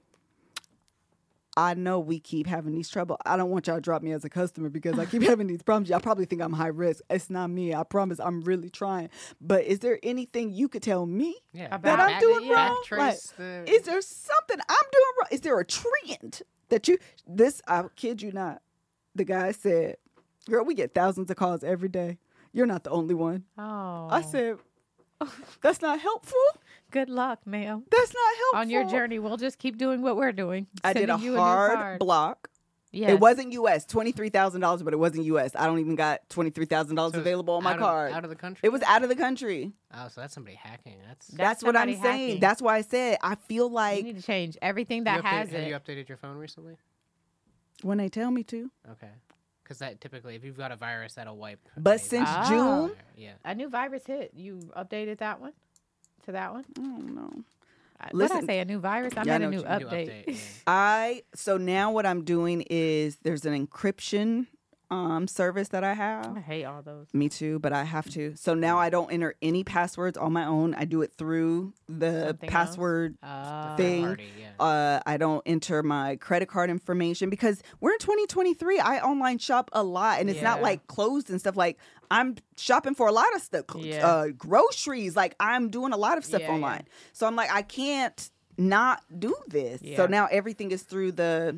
I know we keep having these trouble. I don't want y'all to drop me as a customer because I keep having these problems. Y'all probably think I'm high risk. It's not me. I promise. I'm really trying. But is there anything you could tell me Yeah. About that I'm back- doing yeah. wrong? Like, Backtrace the- is there something I'm doing wrong? Is there a trend that you, this, I kid you not, the guy said, girl, we get thousands of calls every day. You're not the only one. Oh, I said, that's not helpful. good luck, ma'am. That's not helpful. On your journey, we'll just keep doing what we're doing. I did a Sending you hard new card. block. Yes. It wasn't U S, twenty-three thousand dollars, but it wasn't U S. I don't even got twenty-three thousand dollars So it's available on my out of- card. Out of the country. It was out of the country. Oh, so that's somebody hacking. That's. That's That's, what I'm somebody saying. hacking. That's why I said I feel You like need to change everything You that update- has have it. you updated your phone recently? when they tell me to. Okay. Because that typically, if you've got a virus, that'll wipe. But anything. since Ah. June, Yeah. A new virus hit. You updated that one to that one. I don't know. What did I Listen- say? A new virus? I Yeah, I meant a know new what New update. yeah. I so now what I'm doing is there's an encryption um service that I I have. hate all those. Me too, but I have to. So now I don't enter any passwords on my own. I do it through the Something else? password Uh, thing. Party, yeah. Uh, I don't enter my credit card information because we're in twenty twenty-three. I online shop a lot, and it's not Yeah. like clothes and stuff. Like I'm shopping for a lot of stuff, Yeah. uh, groceries. Like I'm doing a lot of stuff Yeah, yeah. online. So I'm like, I can't not do this. So Yeah. now everything is through the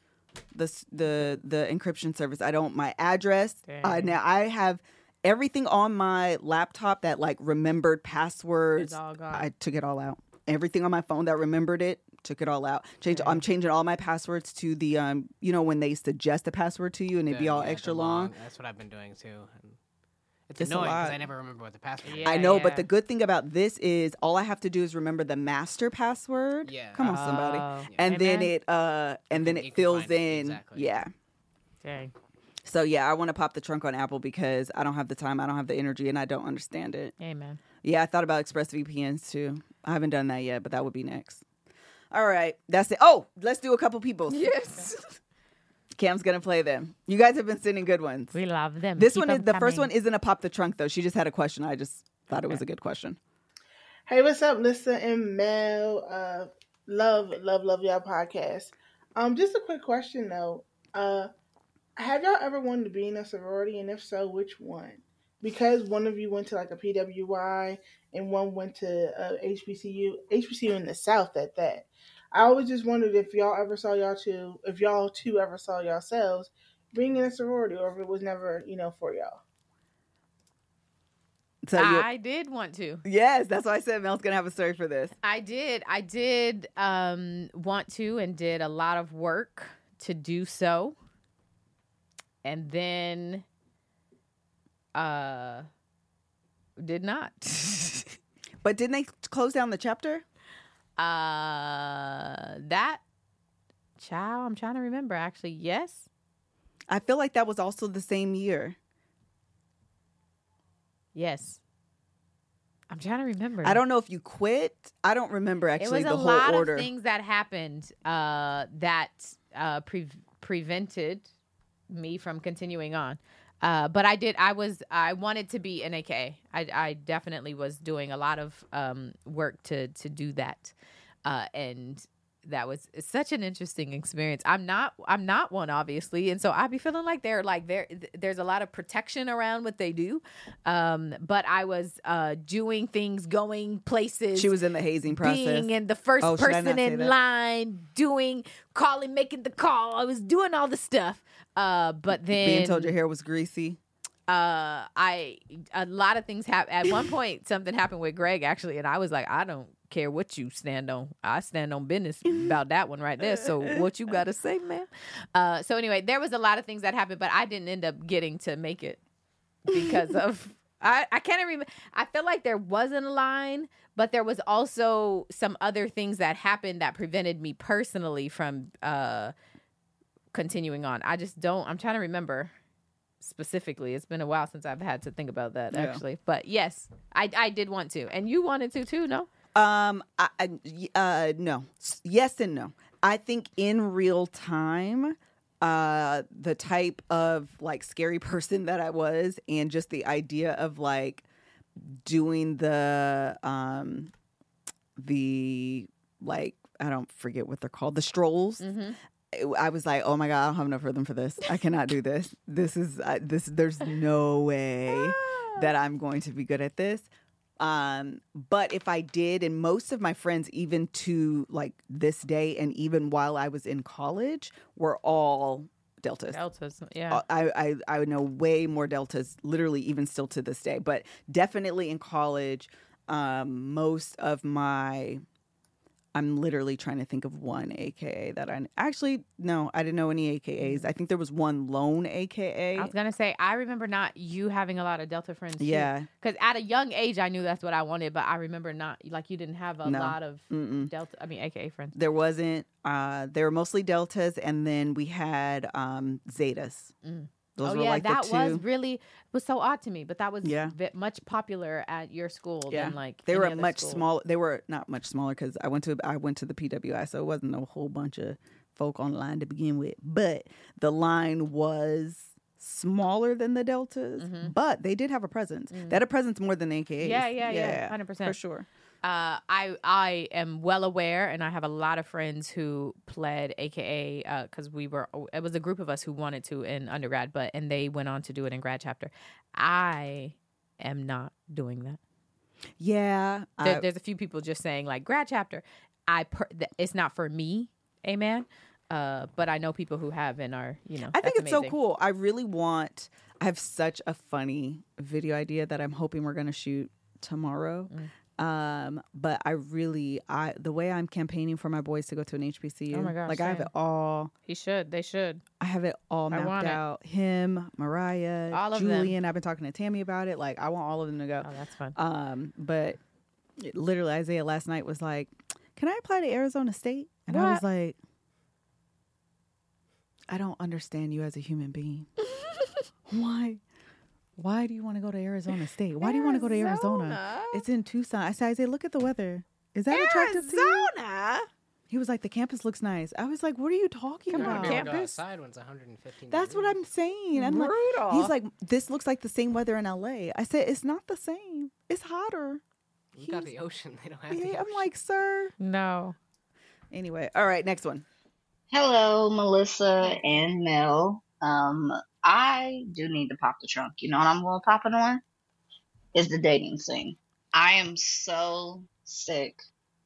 the s- the the encryption service. I don't my address. Uh, Dang. now I have everything on my laptop that like remembered passwords. It's all gone. I took it all out. Everything on my phone that remembered it, took it all out. Change. I'm changing all my passwords to the um. You know when they suggest a password to you and it'd be The- all yeah, the extra long. That's what I've been doing too. And it's, It's a annoying because lot. I never remember what the password Yeah. I know, but yeah. the good thing about this is all I have to do is remember the master password. Yeah. Come on, somebody. Oh, And then amen. it uh and then can- you it can fills find it, in. exactly. Yeah. Dang. So yeah, I want to pop the trunk on Apple because I don't have the time, I don't have the energy, and I don't understand it. Amen. Yeah, I thought about ExpressVPNs too. I haven't done that yet, but that would be next. All right, that's it. Oh, let's do a couple people. Yes. Cam's gonna play them. You guys have been sending good ones. We love them. This Keep one is them the first coming. one isn't a pop the trunk though. She just had a question. I just thought it was a good question. Hey, what's up, Lissa and Mel? Uh, love, love, love y'all podcast. Um, just a quick question though. Uh, have y'all ever wanted to be in a sorority, and if so, which one? Because one of you went to like a P W I, and one went to uh, H B C U, H B C U in the South at that. I always just wondered if y'all ever saw y'all two, if y'all two ever saw yourselves being in a sorority, or if it was never, you know, for y'all. So you, I did want to. yes, that's why I said Mel's gonna have a story for this. I did. I did um, want to and did a lot of work to do so. And then uh did not. But didn't they close down the chapter? uh that child, I'm trying to remember actually. Yes. I feel like that was also the same year. Yes. I'm trying to remember. I don't know if you quit. I don't remember actually it was the a whole lot order. of things that happened uh, that uh, pre- prevented me from continuing on. Uh, but I did. I was. I wanted to be N A K. I, I definitely was doing a lot of um, work to to do that, uh, and that was such an interesting experience. I'm not. I'm not one, obviously, and so I be feeling like they're like there. There's a lot of protection around what they do, um, but I was uh, doing things, going places. She was in the hazing process. Being in the first Oh, should I person not say in that? line, doing, calling, making the call. I was doing all the stuff. Uh, but then Being told your hair was greasy. uh, I a lot of things happened. At one point, something happened with Greg actually, and I was like, I don't care what you stand on. I stand on business about that one right there. So what you got to say, man? Uh, so anyway, there was a lot of things that happened, but I didn't end up getting to make it because of. I, I can't remember. I feel like there wasn't a line, but there was also some other things that happened that prevented me personally from uh, continuing on. I just don't. I'm trying to remember specifically. It's been a while since I've had to think about that, Yeah. actually. But yes, I, I did want to. And you wanted to, too, no? Um, I, I, uh, no, S- yes and no. I think in real time, uh, the type of like scary person that I was, and just the idea of like doing the, um, the like I don't forget what they're called, the strolls. Mm-hmm. I was like, oh my god, I don't have enough rhythm for this. I cannot do this. This is uh, this. There's no way that I'm going to be good at this. Um, but if I did, and most of my friends, even to like this day, and even while I was in college, were all deltas. Deltas, yeah. Uh, I, I I know way more deltas, literally even still to this day. But definitely in college, um, most of my I'm literally trying to think of one A K A that I actually no, I didn't know any A K As. I think there was one lone A K A. I was gonna say I remember not you having a lot of Delta friends. Yeah. Because at a young age I knew that's what I wanted, but I remember not like you didn't have a No. lot of Mm-mm. Delta. I mean A K A friends. There wasn't. Uh, they were mostly deltas, and then we had um, zetas. Mm. Those oh were yeah, like that the two. was really was so odd to me, but that was Yeah. ve- much popular at your school Yeah. than like They any were other much school. smaller. They were not much smaller because I went to I went to the P W I, so it wasn't a whole bunch of folk on the line to begin with. But the line was smaller than the deltas, Mhm. but they did have a presence. Mm. They had a presence more than A K As. Yeah, yeah, yeah, hundred for percent. sure. Uh, I I am well aware, and I have a lot of friends who pled A K A because we were it was a group of us who wanted to in undergrad, but and they went on to do it in grad chapter. I am not doing that. Yeah, There, I- there's a few people just saying like grad chapter. I per, th- it's not for me, amen. Uh, but I know people who have and are you know. I think that's it's so amazing. cool. I really want. I have such a funny video idea that I'm hoping we're going to shoot tomorrow. Mm. Um, but I really, I the way I'm campaigning for my boys to go to an H B C U. Oh my gosh, like I have same. it all. He should. They should. I have it all I mapped want it. out. Him, Mariah, All of them. Julian. I've been talking to Tammy about it. Like I want all of them to go. Oh, that's fun. Um, but it- literally Isaiah last night was like, "Can I apply to Arizona State?" And I was What? like, "I don't understand you as a human being. Why? Why do you want to go to Arizona State? Why do you want to go to Arizona? It's in Tucson." I said, "Isaiah, look at the weather. Is that attractive to you?" Arizona. He was like, "The campus looks nice." I was like, "What are you talking Come You on, want about?" to be able to go campus. outside when it's one hundred fifteen That's what degrees. I'm saying. I'm like, Brutal. he's like, "This looks like the same weather in L A." I said, "It's not the same. It's hotter." We got He's- the ocean. They don't have the Yeah, ocean. I'm like, "Sir." No. Anyway, all right, next one. Hello, Melissa and Mel. Um, I do need to pop the trunk. You know what I'm going to pop it on? Is the dating scene. I am so sick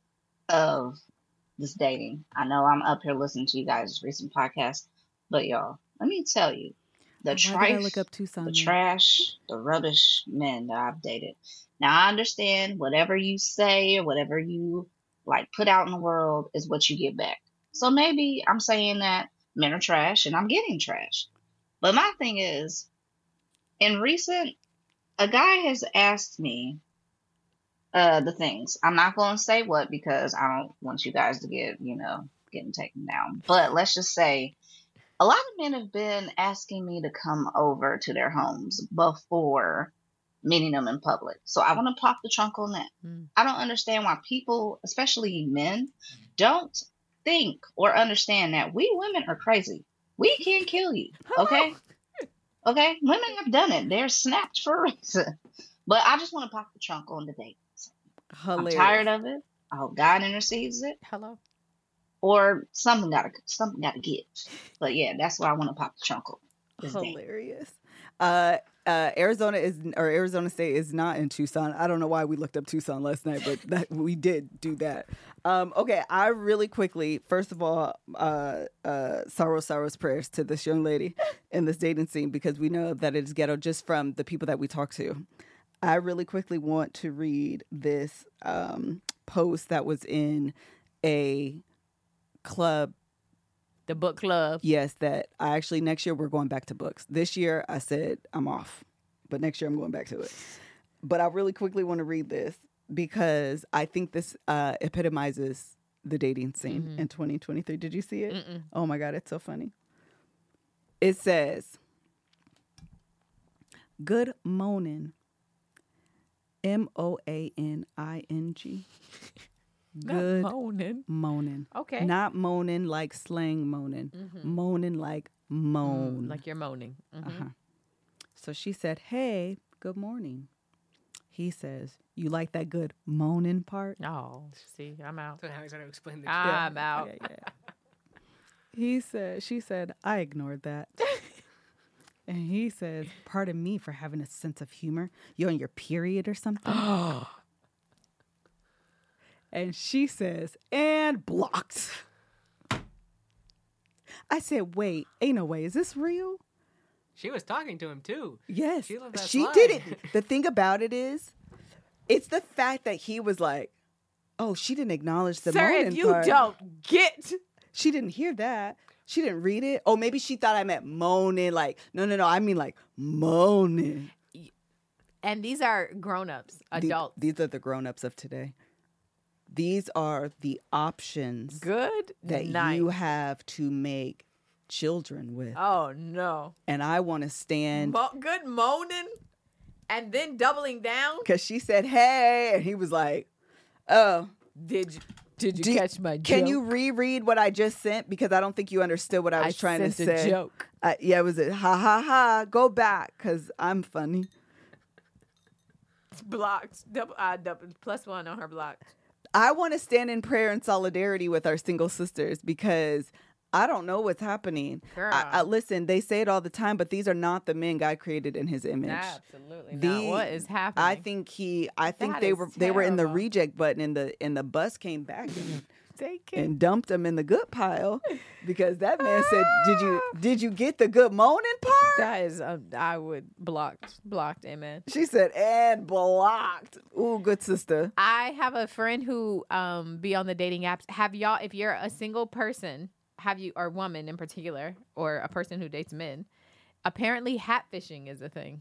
of this dating. I know I'm up here listening to you guys' recent podcast, but y'all, let me tell you, the Why did I trife, look up Tucson? the then? trash, the rubbish men that I've dated. Now I understand whatever you say or whatever you like put out in the world is what you get back. So maybe I'm saying that men are trash and I'm getting trash. But my thing is, in recent, a guy has asked me uh, the things. I'm not going to say what because I don't want you guys to get, you know, getting taken down. But let's just say a lot of men have been asking me to come over to their homes before meeting them in public. So I want to pop the trunk on that. Mm. I don't understand why people, especially men, don't think or understand that we women are crazy. We can kill you. Okay? Okay? Women have done it. They're snapped for a reason. But I just want to pop the trunk on the date. Hilarious. I'm tired of it. I hope God intercedes it. Hello. Or something gotta something gotta give. But yeah, that's why I want to pop the trunk on. this date. Hilarious. Uh, uh, Arizona is or Arizona State is not in Tucson. I don't know why we looked up Tucson last night, but that we did do that. Um, okay, I really quickly, first of all, uh, uh, sorrow, sorrows, prayers to this young lady in this dating scene because we know that it is ghetto just from the people that we talk to. I really quickly want to read this um, post that was in a club. The book club. Yes, that I actually next year we're going back to books. This year I said I'm off, but next year I'm going back to it. But I really quickly want to read this because I think this uh, epitomizes the dating scene Mhm. in twenty twenty-three. Did you see it? Mm-mm. Oh my God, it's so funny. It says, Good moaning. M O A N I N G. Good moaning. moaning. Okay. Not moaning like slang moaning. Moaning like moan. Mm, like you're moaning. Mhm. Uh-huh. So she said, hey, good morning. He says, you like that good moaning part? Oh, see, I'm out. So now he's trying to explain the I'm out. Yeah, yeah. He said, she said, I ignored that. And he says, pardon me for having a sense of humor. You on your period or something? And she says, and blocked. I said, wait, ain't no way. Is this real? She was talking to him too. Yes. She loved that She slide. did it. The thing about it is, it's the fact that he was like, oh, she didn't acknowledge the Sir, moaning if you part. don't get She didn't hear that. She didn't read it. Oh, maybe she thought I meant moaning. Like, no, no, no. I mean like moaning. and these are grown-ups, The- adults. these are the grown-ups of today. These are the options Good that night. you have to make children with. Oh no. And I want to stand Mo- good moaning and then doubling down. because she said, hey. And he was like, oh. Did you did you Do- catch my joke? Can you reread what I just sent? Because I don't think you understood what I was trying to sent a say. joke. Uh, yeah, it was a ha ha ha. Go back because I'm funny. It's blocked. Double, uh, double plus one on her blocked. I want to stand in prayer and solidarity with our single sisters because I don't know what's happening. Girl. I, I, listen, they say it all the time, but these are not the men God created in His image. Absolutely not. The- What is happening? I think he. I think That they is were they were in the terrible. reject button, and the and the bus came back and, Take it. and dumped him in the good pile because that man said, "Did you did you get the good moaning part?" That is, um, I would blocked, blocked. Amen. She said, "And blocked." Ooh, good sister. I have a friend who um be on the dating apps. Have y'all, if you're a single person, have you, or woman in particular, or a person who dates men, apparently hat fishing is a thing.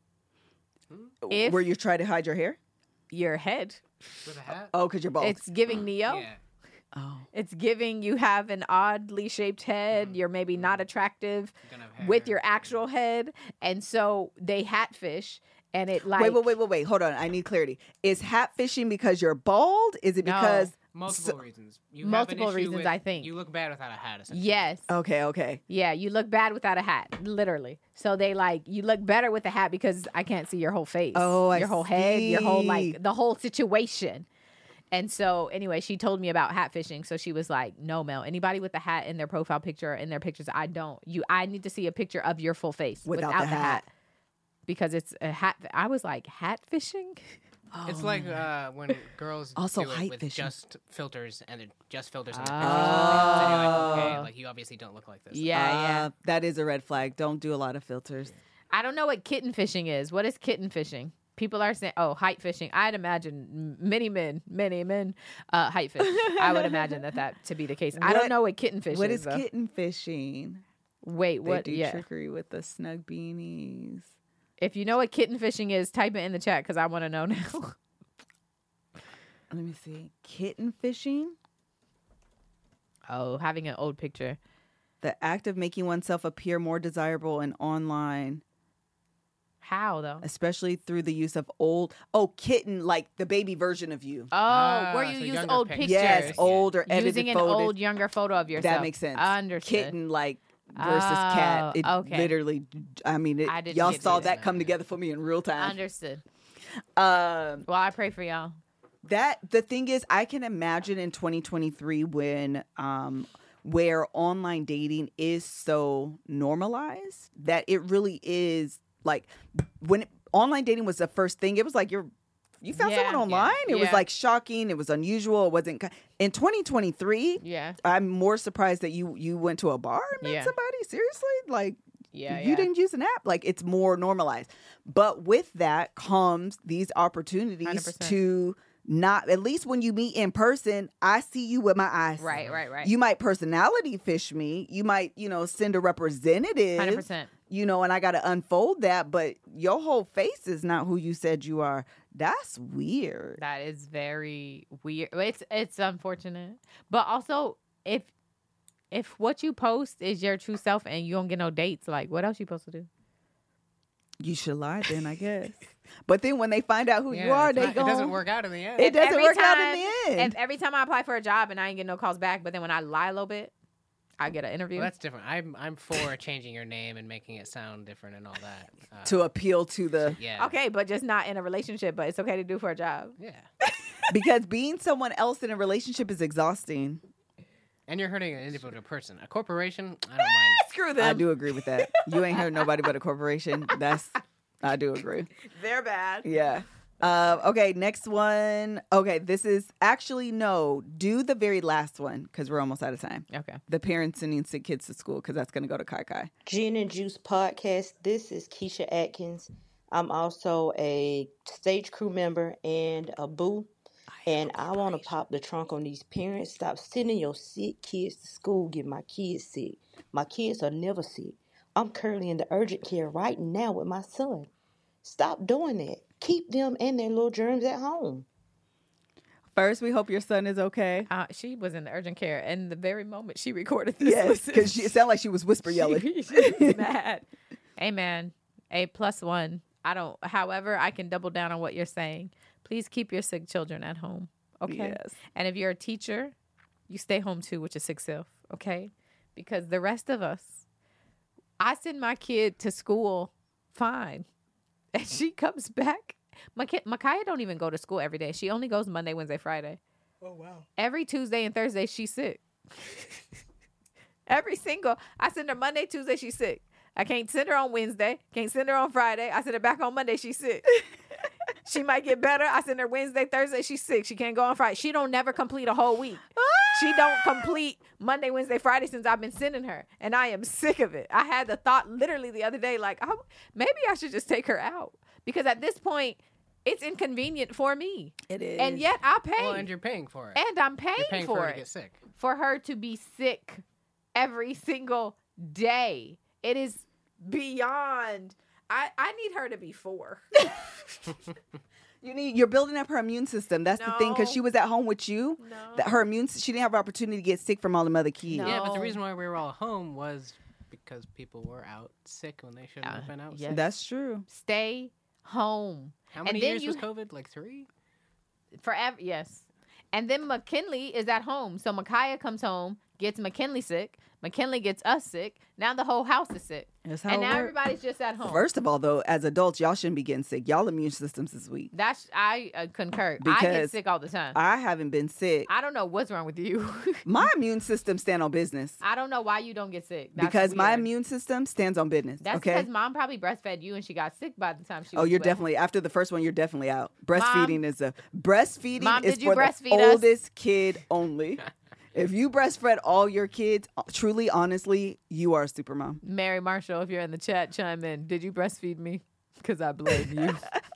If- Where you try to hide your hair? Your head. With a hat? Oh, because you're bald. It's giving Neo. Yeah. oh. It's giving you have an oddly shaped head. You're maybe not attractive Don't have hair. with your actual head. And so they hat fish and it like wait, wait, wait, wait, wait. Hold on. I need clarity. Is hat fishing because you're bald? Is it No. because Multiple reasons. You have an Multiple issue reasons, with- I think. You look bad without a hat, essentially. yes. Okay, okay. Yeah, you look bad without a hat, literally. So they like you look better with a hat because I can't see your whole face. Oh, I your whole head, your whole see. like the whole situation. And so anyway, she told me about hat fishing. So she was like, "No, Mel, anybody with a hat in their profile picture or in their pictures, I don't. You, I need to see a picture of your full face Without without, the the hat. hat. because it's a hat." I was like, "Hat fishing? It's like uh, when girls Also do it height with fishing. just filters and they're just filters in Oh. their pictures. And you're like, okay, like you obviously don't look like this. Yeah, yeah. Uh, that is a red flag. Don't do a lot of filters. I don't know what kitten fishing is. What is kitten fishing? People are saying, oh, height fishing. I'd imagine m- many men, many men, uh, height fish. I would imagine that that to be the case. I What- don't know what kitten fish What is. is though. kitten fishing? Wait, They what? do Yeah. trickery with the snug beanies. If you know what kitten fishing is, type it in the chat because I want to know now. Let me see. Kitten fishing? Oh, having an old picture. The act of making oneself appear more desirable in online, How though? especially through the use of old. Oh, kitten, like the baby version of you. Oh, Ah, where you so use younger old pictures. pictures. Yes, old or edited Using an photos. old, younger photo of yourself. That makes sense. I understood. Kitten, like versus cat. Oh, It okay. literally. I mean, it, I didn't y'all get saw to that that. come together for me in real time. Understood. Um, Well, I pray for y'all. that the thing is, I can imagine in twenty twenty-three when um where online dating is so normalized that it really is like when it, online dating was the first thing. It was like you're you found Yeah, someone yeah, online. It was yeah. like shocking. It was unusual. It wasn't ki- in twenty twenty-three. Yeah. I'm more surprised that you you went to a bar and met Yeah. somebody. Seriously, like Yeah. you yeah. didn't use an app. Like it's more normalized. But with that comes these opportunities one hundred percent. to not, at least when you meet in person, I see you with my eyes. Right, right, right. You might personality fish me. You might, you know, send a representative. one hundred percent. You know, and I got to unfold that. But your whole face is not who you said you are. That's weird. That is very weird. It's it's unfortunate, but also if if what you post is your true self and you don't get no dates, like what else you supposed to do? You should lie then, I guess. But then when they find out who Yeah, you are, it's they not- go. It doesn't work out in the end. It doesn't Every work out time- in the end. If every time I apply for a job and I ain't get no calls back, but then when I lie a little bit, I get an interview. Well, that's different. I'm I'm for changing your name and making it sound different and all that. Uh, to appeal to the yeah. okay, but just not in a relationship. But it's okay to do for a job. Yeah. because being someone else in a relationship is exhausting. And you're hurting an individual person. A corporation, I don't mind. Screw them. I do agree with that. You ain't heard nobody but a corporation. That's I do agree. They're bad. Yeah. Uh, okay, next one. Okay, this is actually no. Do the very last one because we're almost out of time. Okay. The parents sending sick kids to school because that's going to go to Kai Kai. Gin and Juice podcast. This is Keisha Atkins. I'm also a stage crew member and a boo. And I want to pop the trunk on these parents. Stop sending your sick kids to school, get my kids sick. My kids are never sick. I'm currently in the urgent care right now with my son. Stop doing that. Keep them and their little germs at home. First, we hope your son is okay. Uh, she was in the urgent care, and the very moment she recorded this, Yes, was- because it sounded like she was whisper yelling. She, she was mad. Amen. A plus one. I don't. However, I can double down on what you're saying. Please keep your sick children at home. Okay. Yes. And if you're a teacher, you stay home too with your sick self. Okay. Because the rest of us, I send my kid to school fine, and she comes back. My kid, Micaiah don't even go to school every day. She only goes Monday, Wednesday, Friday. Oh wow. Every Tuesday and Thursday, she's sick. Every single, I send her Monday, Tuesday, she's sick. I can't send her on Wednesday. Can't send her on Friday. I send her back on Monday, she's sick. She might get better. I send her Wednesday, Thursday, she's sick. She can't go on Friday. She don't never complete a whole week. She don't complete Monday, Wednesday, Friday since I've been sending her. And I am sick of it. I had the thought literally the other day, like, oh, maybe I should just take her out. Because at this point, it's inconvenient for me. It is. And yet I pay. Well, and you're paying for it. And I'm paying, you're paying for, for her it. to get sick. For her to be sick every single day. It is beyond. I, I need her to be four. You need. You're building up her immune system. That's the thing because No. she was at home with you. No. That her immune. She didn't have an opportunity to get sick from all them other kids. No. Yeah, but the reason why we were all home was because people were out sick when they shouldn't Uh, have been out yes. sick. That's true. Stay home. How And many then years you- was COVID? Like three? Forever, yes. And then McKinley is at home. So Micaiah comes home, gets McKinley sick. McKinley gets us sick. Now the whole house is sick. That's how And it now works. everybody's just at home. First of all, though, as adults, y'all shouldn't be getting sick. Y'all immune systems is weak. That's I uh, concur. I get Because sick all the time. I haven't been sick. I don't know what's wrong with you. My immune system stand on business I don't know why you don't get sick. That's because my weird. immune system stands on business. That's okay. because mom probably breastfed you and she got sick by the time she Oh, was you're with- definitely after the first one. You're definitely out. Breastfeeding is a breastfeeding Mom, is did you for the breastfeed us? oldest kid only. If you breastfed all your kids, truly, honestly, you are a super mom. Mary Marshall, if you're in the chat, chime in. Did you breastfeed me? Because I blame you.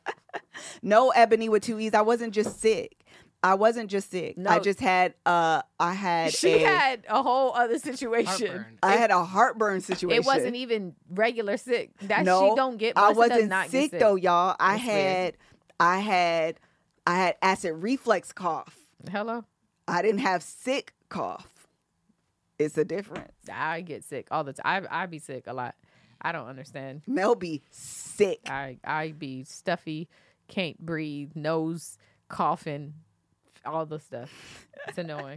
No, Ebony with two E's. I wasn't just sick. I wasn't just sick. I No. just had uh I had she a, had a whole other situation. Heartburn. I had a heartburn situation. It wasn't even regular sick. That no, she don't get. I Melissa does wasn't not get sick sick though, y'all. I That's weird. had I had I had acid reflux cough. Hello. I didn't have sick cough. It's a difference. I get sick all the time. I I be sick a lot. I don't understand. Mel be sick. I I be stuffy, can't breathe, nose coughing, all the stuff. It's annoying.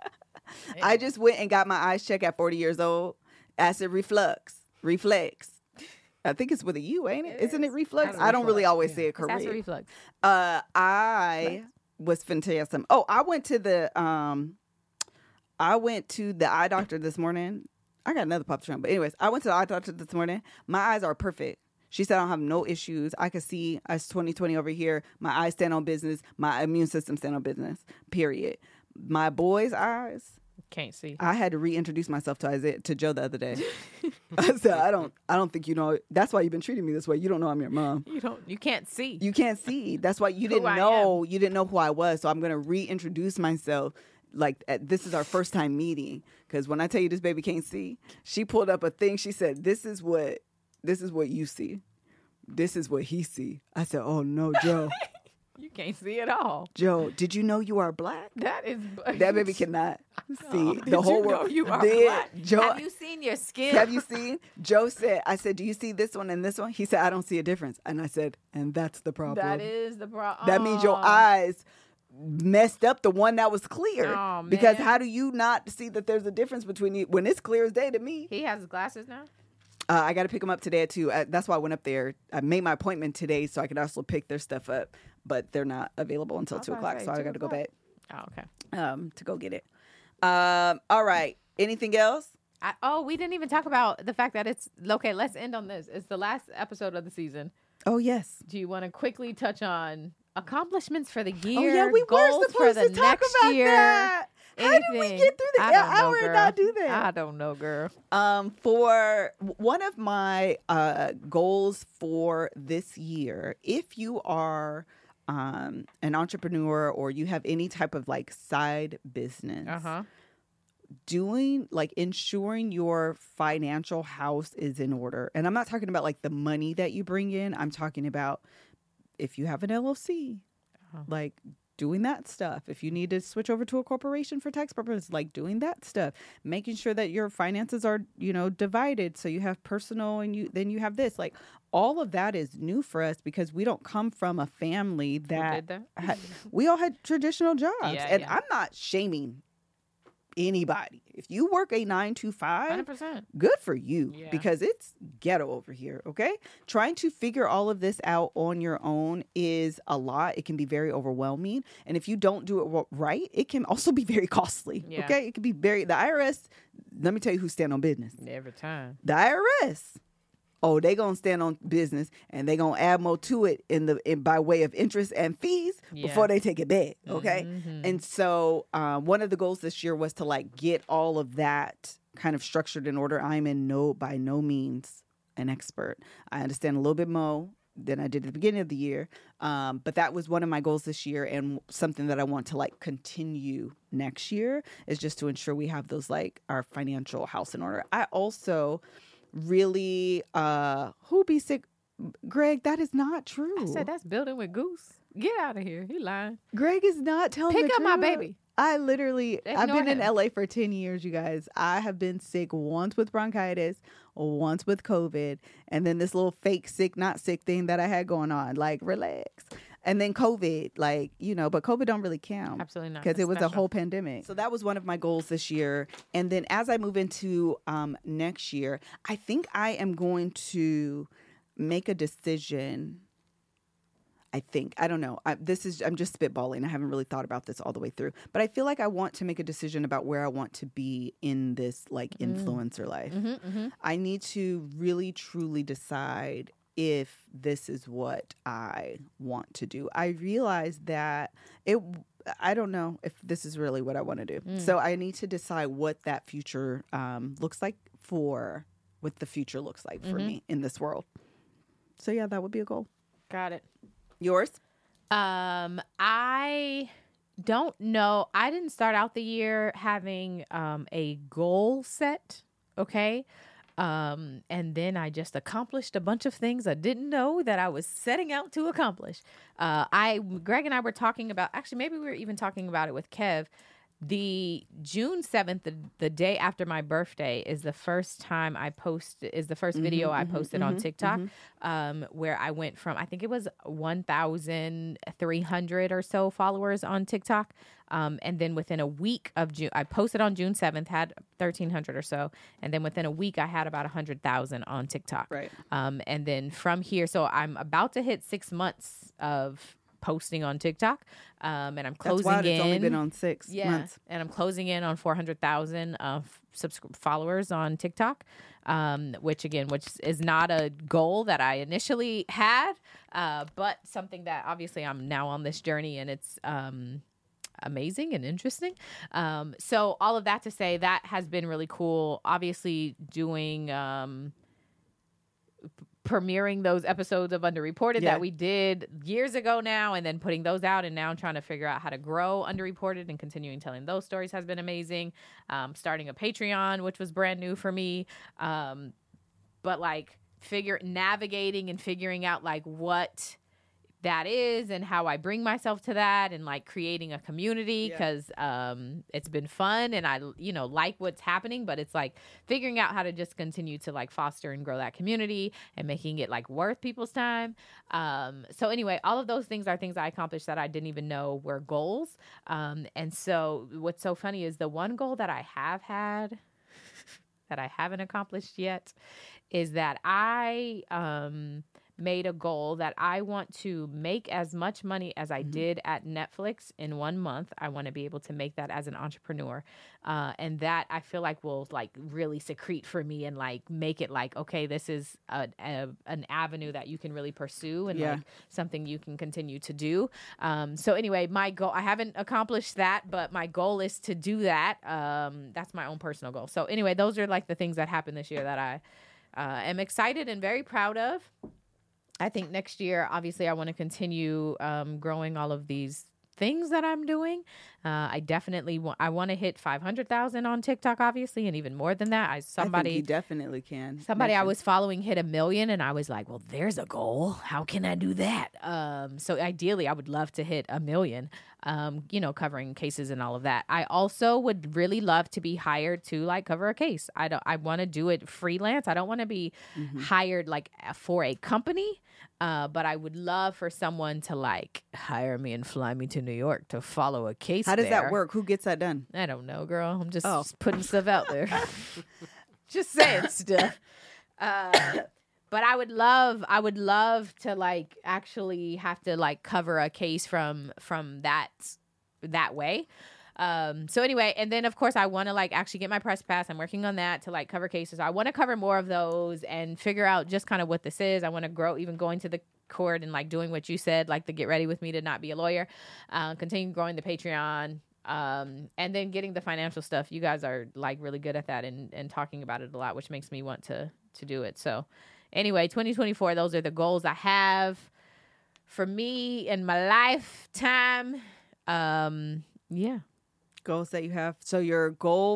I just went and got my eyes checked at forty years old. Acid reflux. Reflex. I think it's with a U, ain't it? It Isn't it is. reflux? Acid I don't really reflux, always yeah. say it It's correct. acid reflux. Uh, I was fantastic. Oh, I went to the um, I went to the eye doctor this morning. I got another pop trunk, but anyways, I went to the eye doctor this morning. My eyes are perfect. She said I don't have no issues. I could see us twenty twenty over here. My eyes stand on business. My immune system stand on business. Period. My boy's eyes. Can't see. I had to reintroduce myself to Isaiah, to Joe the other day. I said, I don't, I don't think you know. That's why you've been treating me this way. You don't know I'm your mom. You don't. You can't see. You can't see. That's why you Who didn't I know. You didn't know who I was. So I'm gonna reintroduce myself. Like at, this is our first time meeting. Because when I tell you this baby can't see, she pulled up a thing. She said, "This is what, this is what you see. This is what he see." I said, "Oh no, Joe." You can't see it all. Joe, did you know you are black? That is. That baby cannot see Did the whole you know world. you are Then black? Joe, Have you seen your skin? have you seen? Joe said, I said, do you see this one and this one? He said, I don't see a difference. And I said, and that's the problem. That is the problem. That means your eyes messed up the one that was clear. Oh, because man. how do you not see that there's a difference between you when it's clear as day to me? He has his glasses now. Uh, I got to pick them up today too. Uh, that's why I went up there. I made my appointment today so I could also pick their stuff up, but they're not available until I was two about to o'clock. say, So I two got to go o'clock. back Oh, okay. um, to go get it. Um, all right. Anything else? I, oh, we didn't even talk about the fact that it's okay. Let's end on this. It's the last episode of the season. Oh yes. Do you want to quickly touch on accomplishments for the year? Oh yeah, we goals were supposed for the to talk next about year? that. How did we Anything? get through the I don't know, hour and girl. not do that? I don't know, girl. Um, for one of my uh, goals for this year, if you are um, an entrepreneur or you have any type of like side business, Uh huh. doing like ensuring your financial house is in order. And I'm not talking about like the money that you bring in. I'm talking about if you have an L L C, Uh-huh. like doing that stuff. If you need to switch over to a corporation for tax purposes, like doing that stuff, making sure that your finances are, you know, divided. So you have personal and you then you have this. Like all of that is new for us because we don't come from a family that, did that? had- we all had traditional jobs. Yeah, and yeah. I'm not shaming anybody. If you work a nine to one five, hundred percent. good for you Yeah. because it's ghetto over here. Okay. Trying to figure all of this out on your own is a lot. It can be very overwhelming. And if you don't do it wa- right, it can also be very costly. Yeah. Okay. It can be very, the I R S, let me tell you who stand on business. Every time. The I R S. Oh, they gonna stand on business and they gonna add more to it in the in, by way of interest and fees Yeah. before they take it back. Okay, Mhm. and so uh, one of the goals this year was to like get all of that kind of structured in order. I'm in no by no means an expert. I understand a little bit more than I did at the beginning of the year, um, but that was one of my goals this year and something that I want to like continue next year is just to ensure we have those like our financial house in order. I also really uh who be sick Greg, that is not true. I said that's building with Goose. Get out of here. He lying. Greg is not telling Pick the up my truth. baby. I literally I've Ignore been in him. L A for ten years, you guys. I have been sick once with bronchitis, once with COVID, and then this little fake sick not sick thing that I had going on. Like relax. And then COVID, like, you know, but COVID don't really count. Absolutely not. Because it That's was special. a whole pandemic. So that was one of my goals this year. And then as I move into um, next year, I think I am going to make a decision. I think, I don't know. I, this is, I'm just spitballing. I haven't really thought about this all the way through. But I feel like I want to make a decision about where I want to be in this like influencer life. Mhm, mhm. I need to really, truly decide if this is what I want to do. I realize that it, I don't know if this is really what I want to do. Mm. So I need to decide what that future um, looks like for, what the future looks like for Mhm. me in this world. So yeah, that would be a goal. Got it. Yours? Um, I don't know. I didn't start out the year having um a goal set. Okay. Um, and then I just accomplished a bunch of things I didn't know that I was setting out to accomplish. Uh, I, Greg and I were talking about, actually, maybe we were even talking about it with Kev. The June seventh, the, the day after my birthday, is the first time I posted, is the first video I posted on TikTok, um, where I went from, I think it was one thousand three hundred or so followers on TikTok. Um, and then within a week of June, I posted on June seventh, had thirteen hundred or so. And then within a week, I had about one hundred thousand on TikTok. Right. Um, and then from here, so I'm about to hit six months of posting on TikTok. Um, and I'm closing That's wild. in. It's only been on six Yeah, months. and I'm closing in on four hundred thousand of subs- followers on TikTok, um, which again, which is not a goal that I initially had, uh, but something that obviously I'm now on this journey, and it's um, amazing and interesting. Um, so all of that to say, that has been really cool. Obviously, doing. Um, premiering those episodes of Underreported Yeah. that we did years ago now, and then putting those out, and now trying to figure out how to grow Underreported and continuing telling those stories has been amazing. Um, starting a Patreon, which was brand new for me. Um, but like figure navigating and figuring out like what that is and how I bring myself to that and like creating a community Yeah. because um, it's been fun and I, you know, like what's happening, but it's like figuring out how to just continue to like foster and grow that community and making it like worth people's time. Um, so anyway, all of those things are things I accomplished that I didn't even know were goals. Um, and so what's so funny is the one goal that I have had that I haven't accomplished yet is that I um, made a goal that I want to make as much money as I Mhm. did at Netflix in one month. I want to be able to make that as an entrepreneur. Uh, and that I feel like will like really secrete for me and like make it like, okay, this is a, a, an avenue that you can really pursue and Yeah. like something you can continue to do. Um, so anyway, my goal, I haven't accomplished that, but my goal is to do that. Um, that's my own personal goal. So anyway, those are like the things that happened this year that I uh, am excited and very proud of. I think next year, obviously, I want to continue um, growing all of these things that I'm doing. Uh, I definitely want, I want to hit five hundred thousand on TikTok, obviously, and even more than that. I I somebody think you definitely can. Somebody Next I year. was following hit a million, and I was like, well, there's a goal. How can I do that? Um, so ideally, I would love to hit a million, um, you know, covering cases and all of that. I also would really love to be hired to like cover a case. I don't, I want to do it freelance. I don't want to be Mhm. hired like for a company. Uh, but I would love for someone to like hire me and fly me to New York to follow a case. How does there. that work? Who gets that done? I don't know, girl. I'm just Oh. putting stuff out there. Just saying stuff. Uh, but I would love, I would love to like actually have to like cover a case from from that that way. Um, so anyway, and then of course I want to like actually get my press pass. I'm working on that to like cover cases. I want to cover more of those and figure out just kind of what this is. I want to grow, even going to the court and like doing what you said, like the get ready with me to not be a lawyer, uh, continue growing the Patreon, um, and then getting the financial stuff. You guys are like really good at that and, and talking about it a lot, which makes me want to, to do it. So anyway, twenty twenty-four, those are the goals I have for me in my lifetime. Um, yeah. Goals that you have. So your goal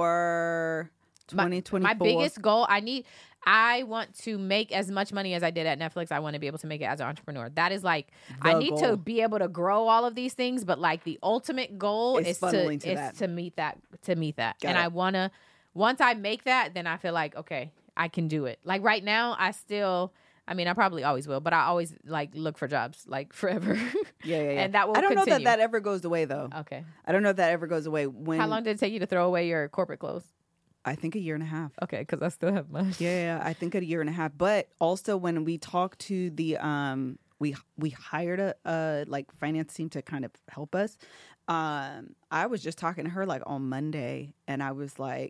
for twenty twenty-four. My biggest goal, I need, I want to make as much money as I did at Netflix. I want to be able to make it as an entrepreneur. That is like, I The need goal. to be able to grow all of these things, but like the ultimate goal Is is to, funneling to is that. to meet that, to meet that. Got and it. I want to, once I make that, then I feel like, okay, I can do it. Like right now, I still, I mean, I probably always will, but I always like look for jobs like forever. Yeah, yeah, yeah. And that will I don't know continue. that that ever goes away though. Okay. I don't know if that ever goes away. When How long did it take you to throw away your corporate clothes? I think a year and a half. Okay, because I still have mine. Yeah, yeah, I think a year and a half. But also when we talked to the um we we hired a, a like finance team to kind of help us. Um I was just talking to her like on Monday and I was like,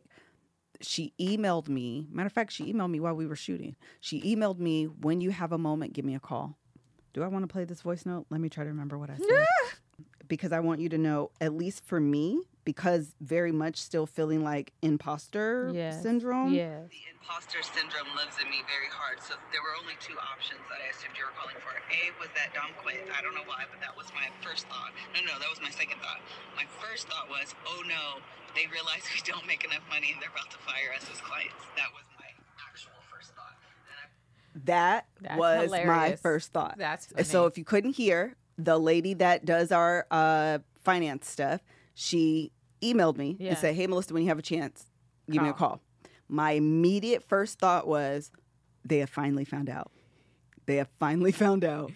she emailed me. Matter of fact, she emailed me while we were shooting. She emailed me, when you have a moment, give me a call. Do I want to play this voice note? Let me try to remember what I said. Because I want you to know, at least for me, because very much still feeling like imposter Yes. syndrome. Yes. The imposter syndrome lives in me very hard. So there were only two options that I assumed you were calling for. A was that Dom quit. I don't know why, but that was my first thought. No, no, that was my second thought. My first thought was, oh no, they realize we don't make enough money and they're about to fire us as clients. That was my actual first thought. And I That That's was my hilarious. first thought. That's So funny. if you couldn't hear, the lady that does our uh, finance stuff, she emailed me Yeah. and said, hey, Melissa, when you have a chance, give me a Call. call. My immediate first thought was, they have finally found out. They have finally found out.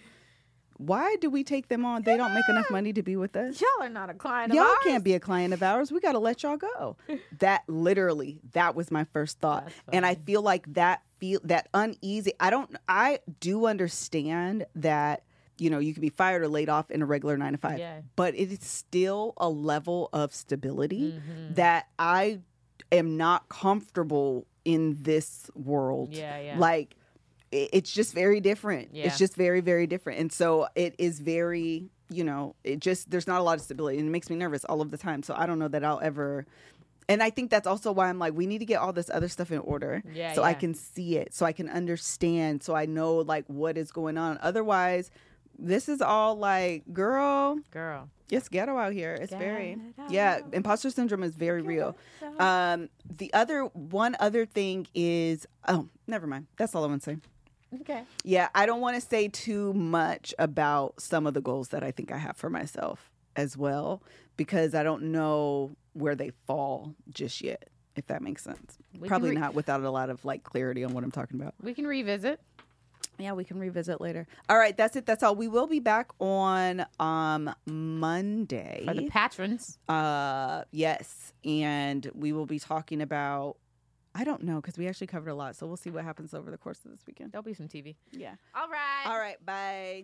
Why do we take them on? They don't make enough money to be with us. Y'all are not a client of Y'all ours. can't be a client of ours. We got to let y'all go. That literally, that was my first thought. That's And I funny. feel like that feel that uneasy. I don't, I do understand that, you know, you can be fired or laid off in a regular nine to five, Yeah. but it is still a level of stability Mhm. that I am not comfortable in this world. Yeah, yeah. Like, it- it's just very different. Yeah. It's just very, very different. And so it is very, you know, it just, there's not a lot of stability and it makes me nervous all of the time. So I don't know that I'll ever, and I think that's also why I'm like, we need to get all this other stuff in order Yeah, so I yeah. can see it, so I can understand, so I know like what is going on. Otherwise, this is all like, girl, Girl. it's ghetto out here. It's very, Ghetto. yeah, imposter syndrome is very real. Um, the other, one other thing is, oh, never mind. That's all I want to say. Okay. Yeah, I don't want to say too much about some of the goals that I think I have for myself as well, because I don't know where they fall just yet, if that makes sense. We Probably can re- not without a lot of like clarity on what I'm talking about. We can revisit. Yeah, we can revisit later. All right, that's it. That's all. We will be back on um Monday. For the patrons. Uh, yes, and we will be talking about. I don't know, because we actually covered a lot, so we'll see what happens over the course of this weekend. There'll be some T V. Yeah. All right. All right. Bye.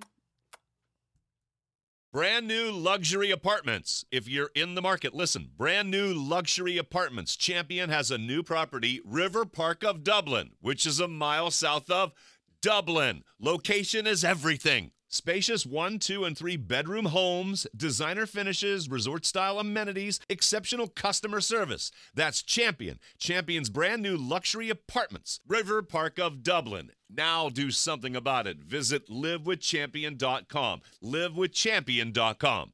Brand new luxury apartments. If you're in the market, listen. Brand new luxury apartments. Champion has a new property, River Park of Dublin, which is a mile south of Dublin. Location is everything. Spacious one, two, and three bedroom homes, designer finishes, resort-style amenities, exceptional customer service. That's Champion. Champion's brand new luxury apartments, River Park of Dublin. Now do something about it. Visit live with champion dot com. live with champion dot com.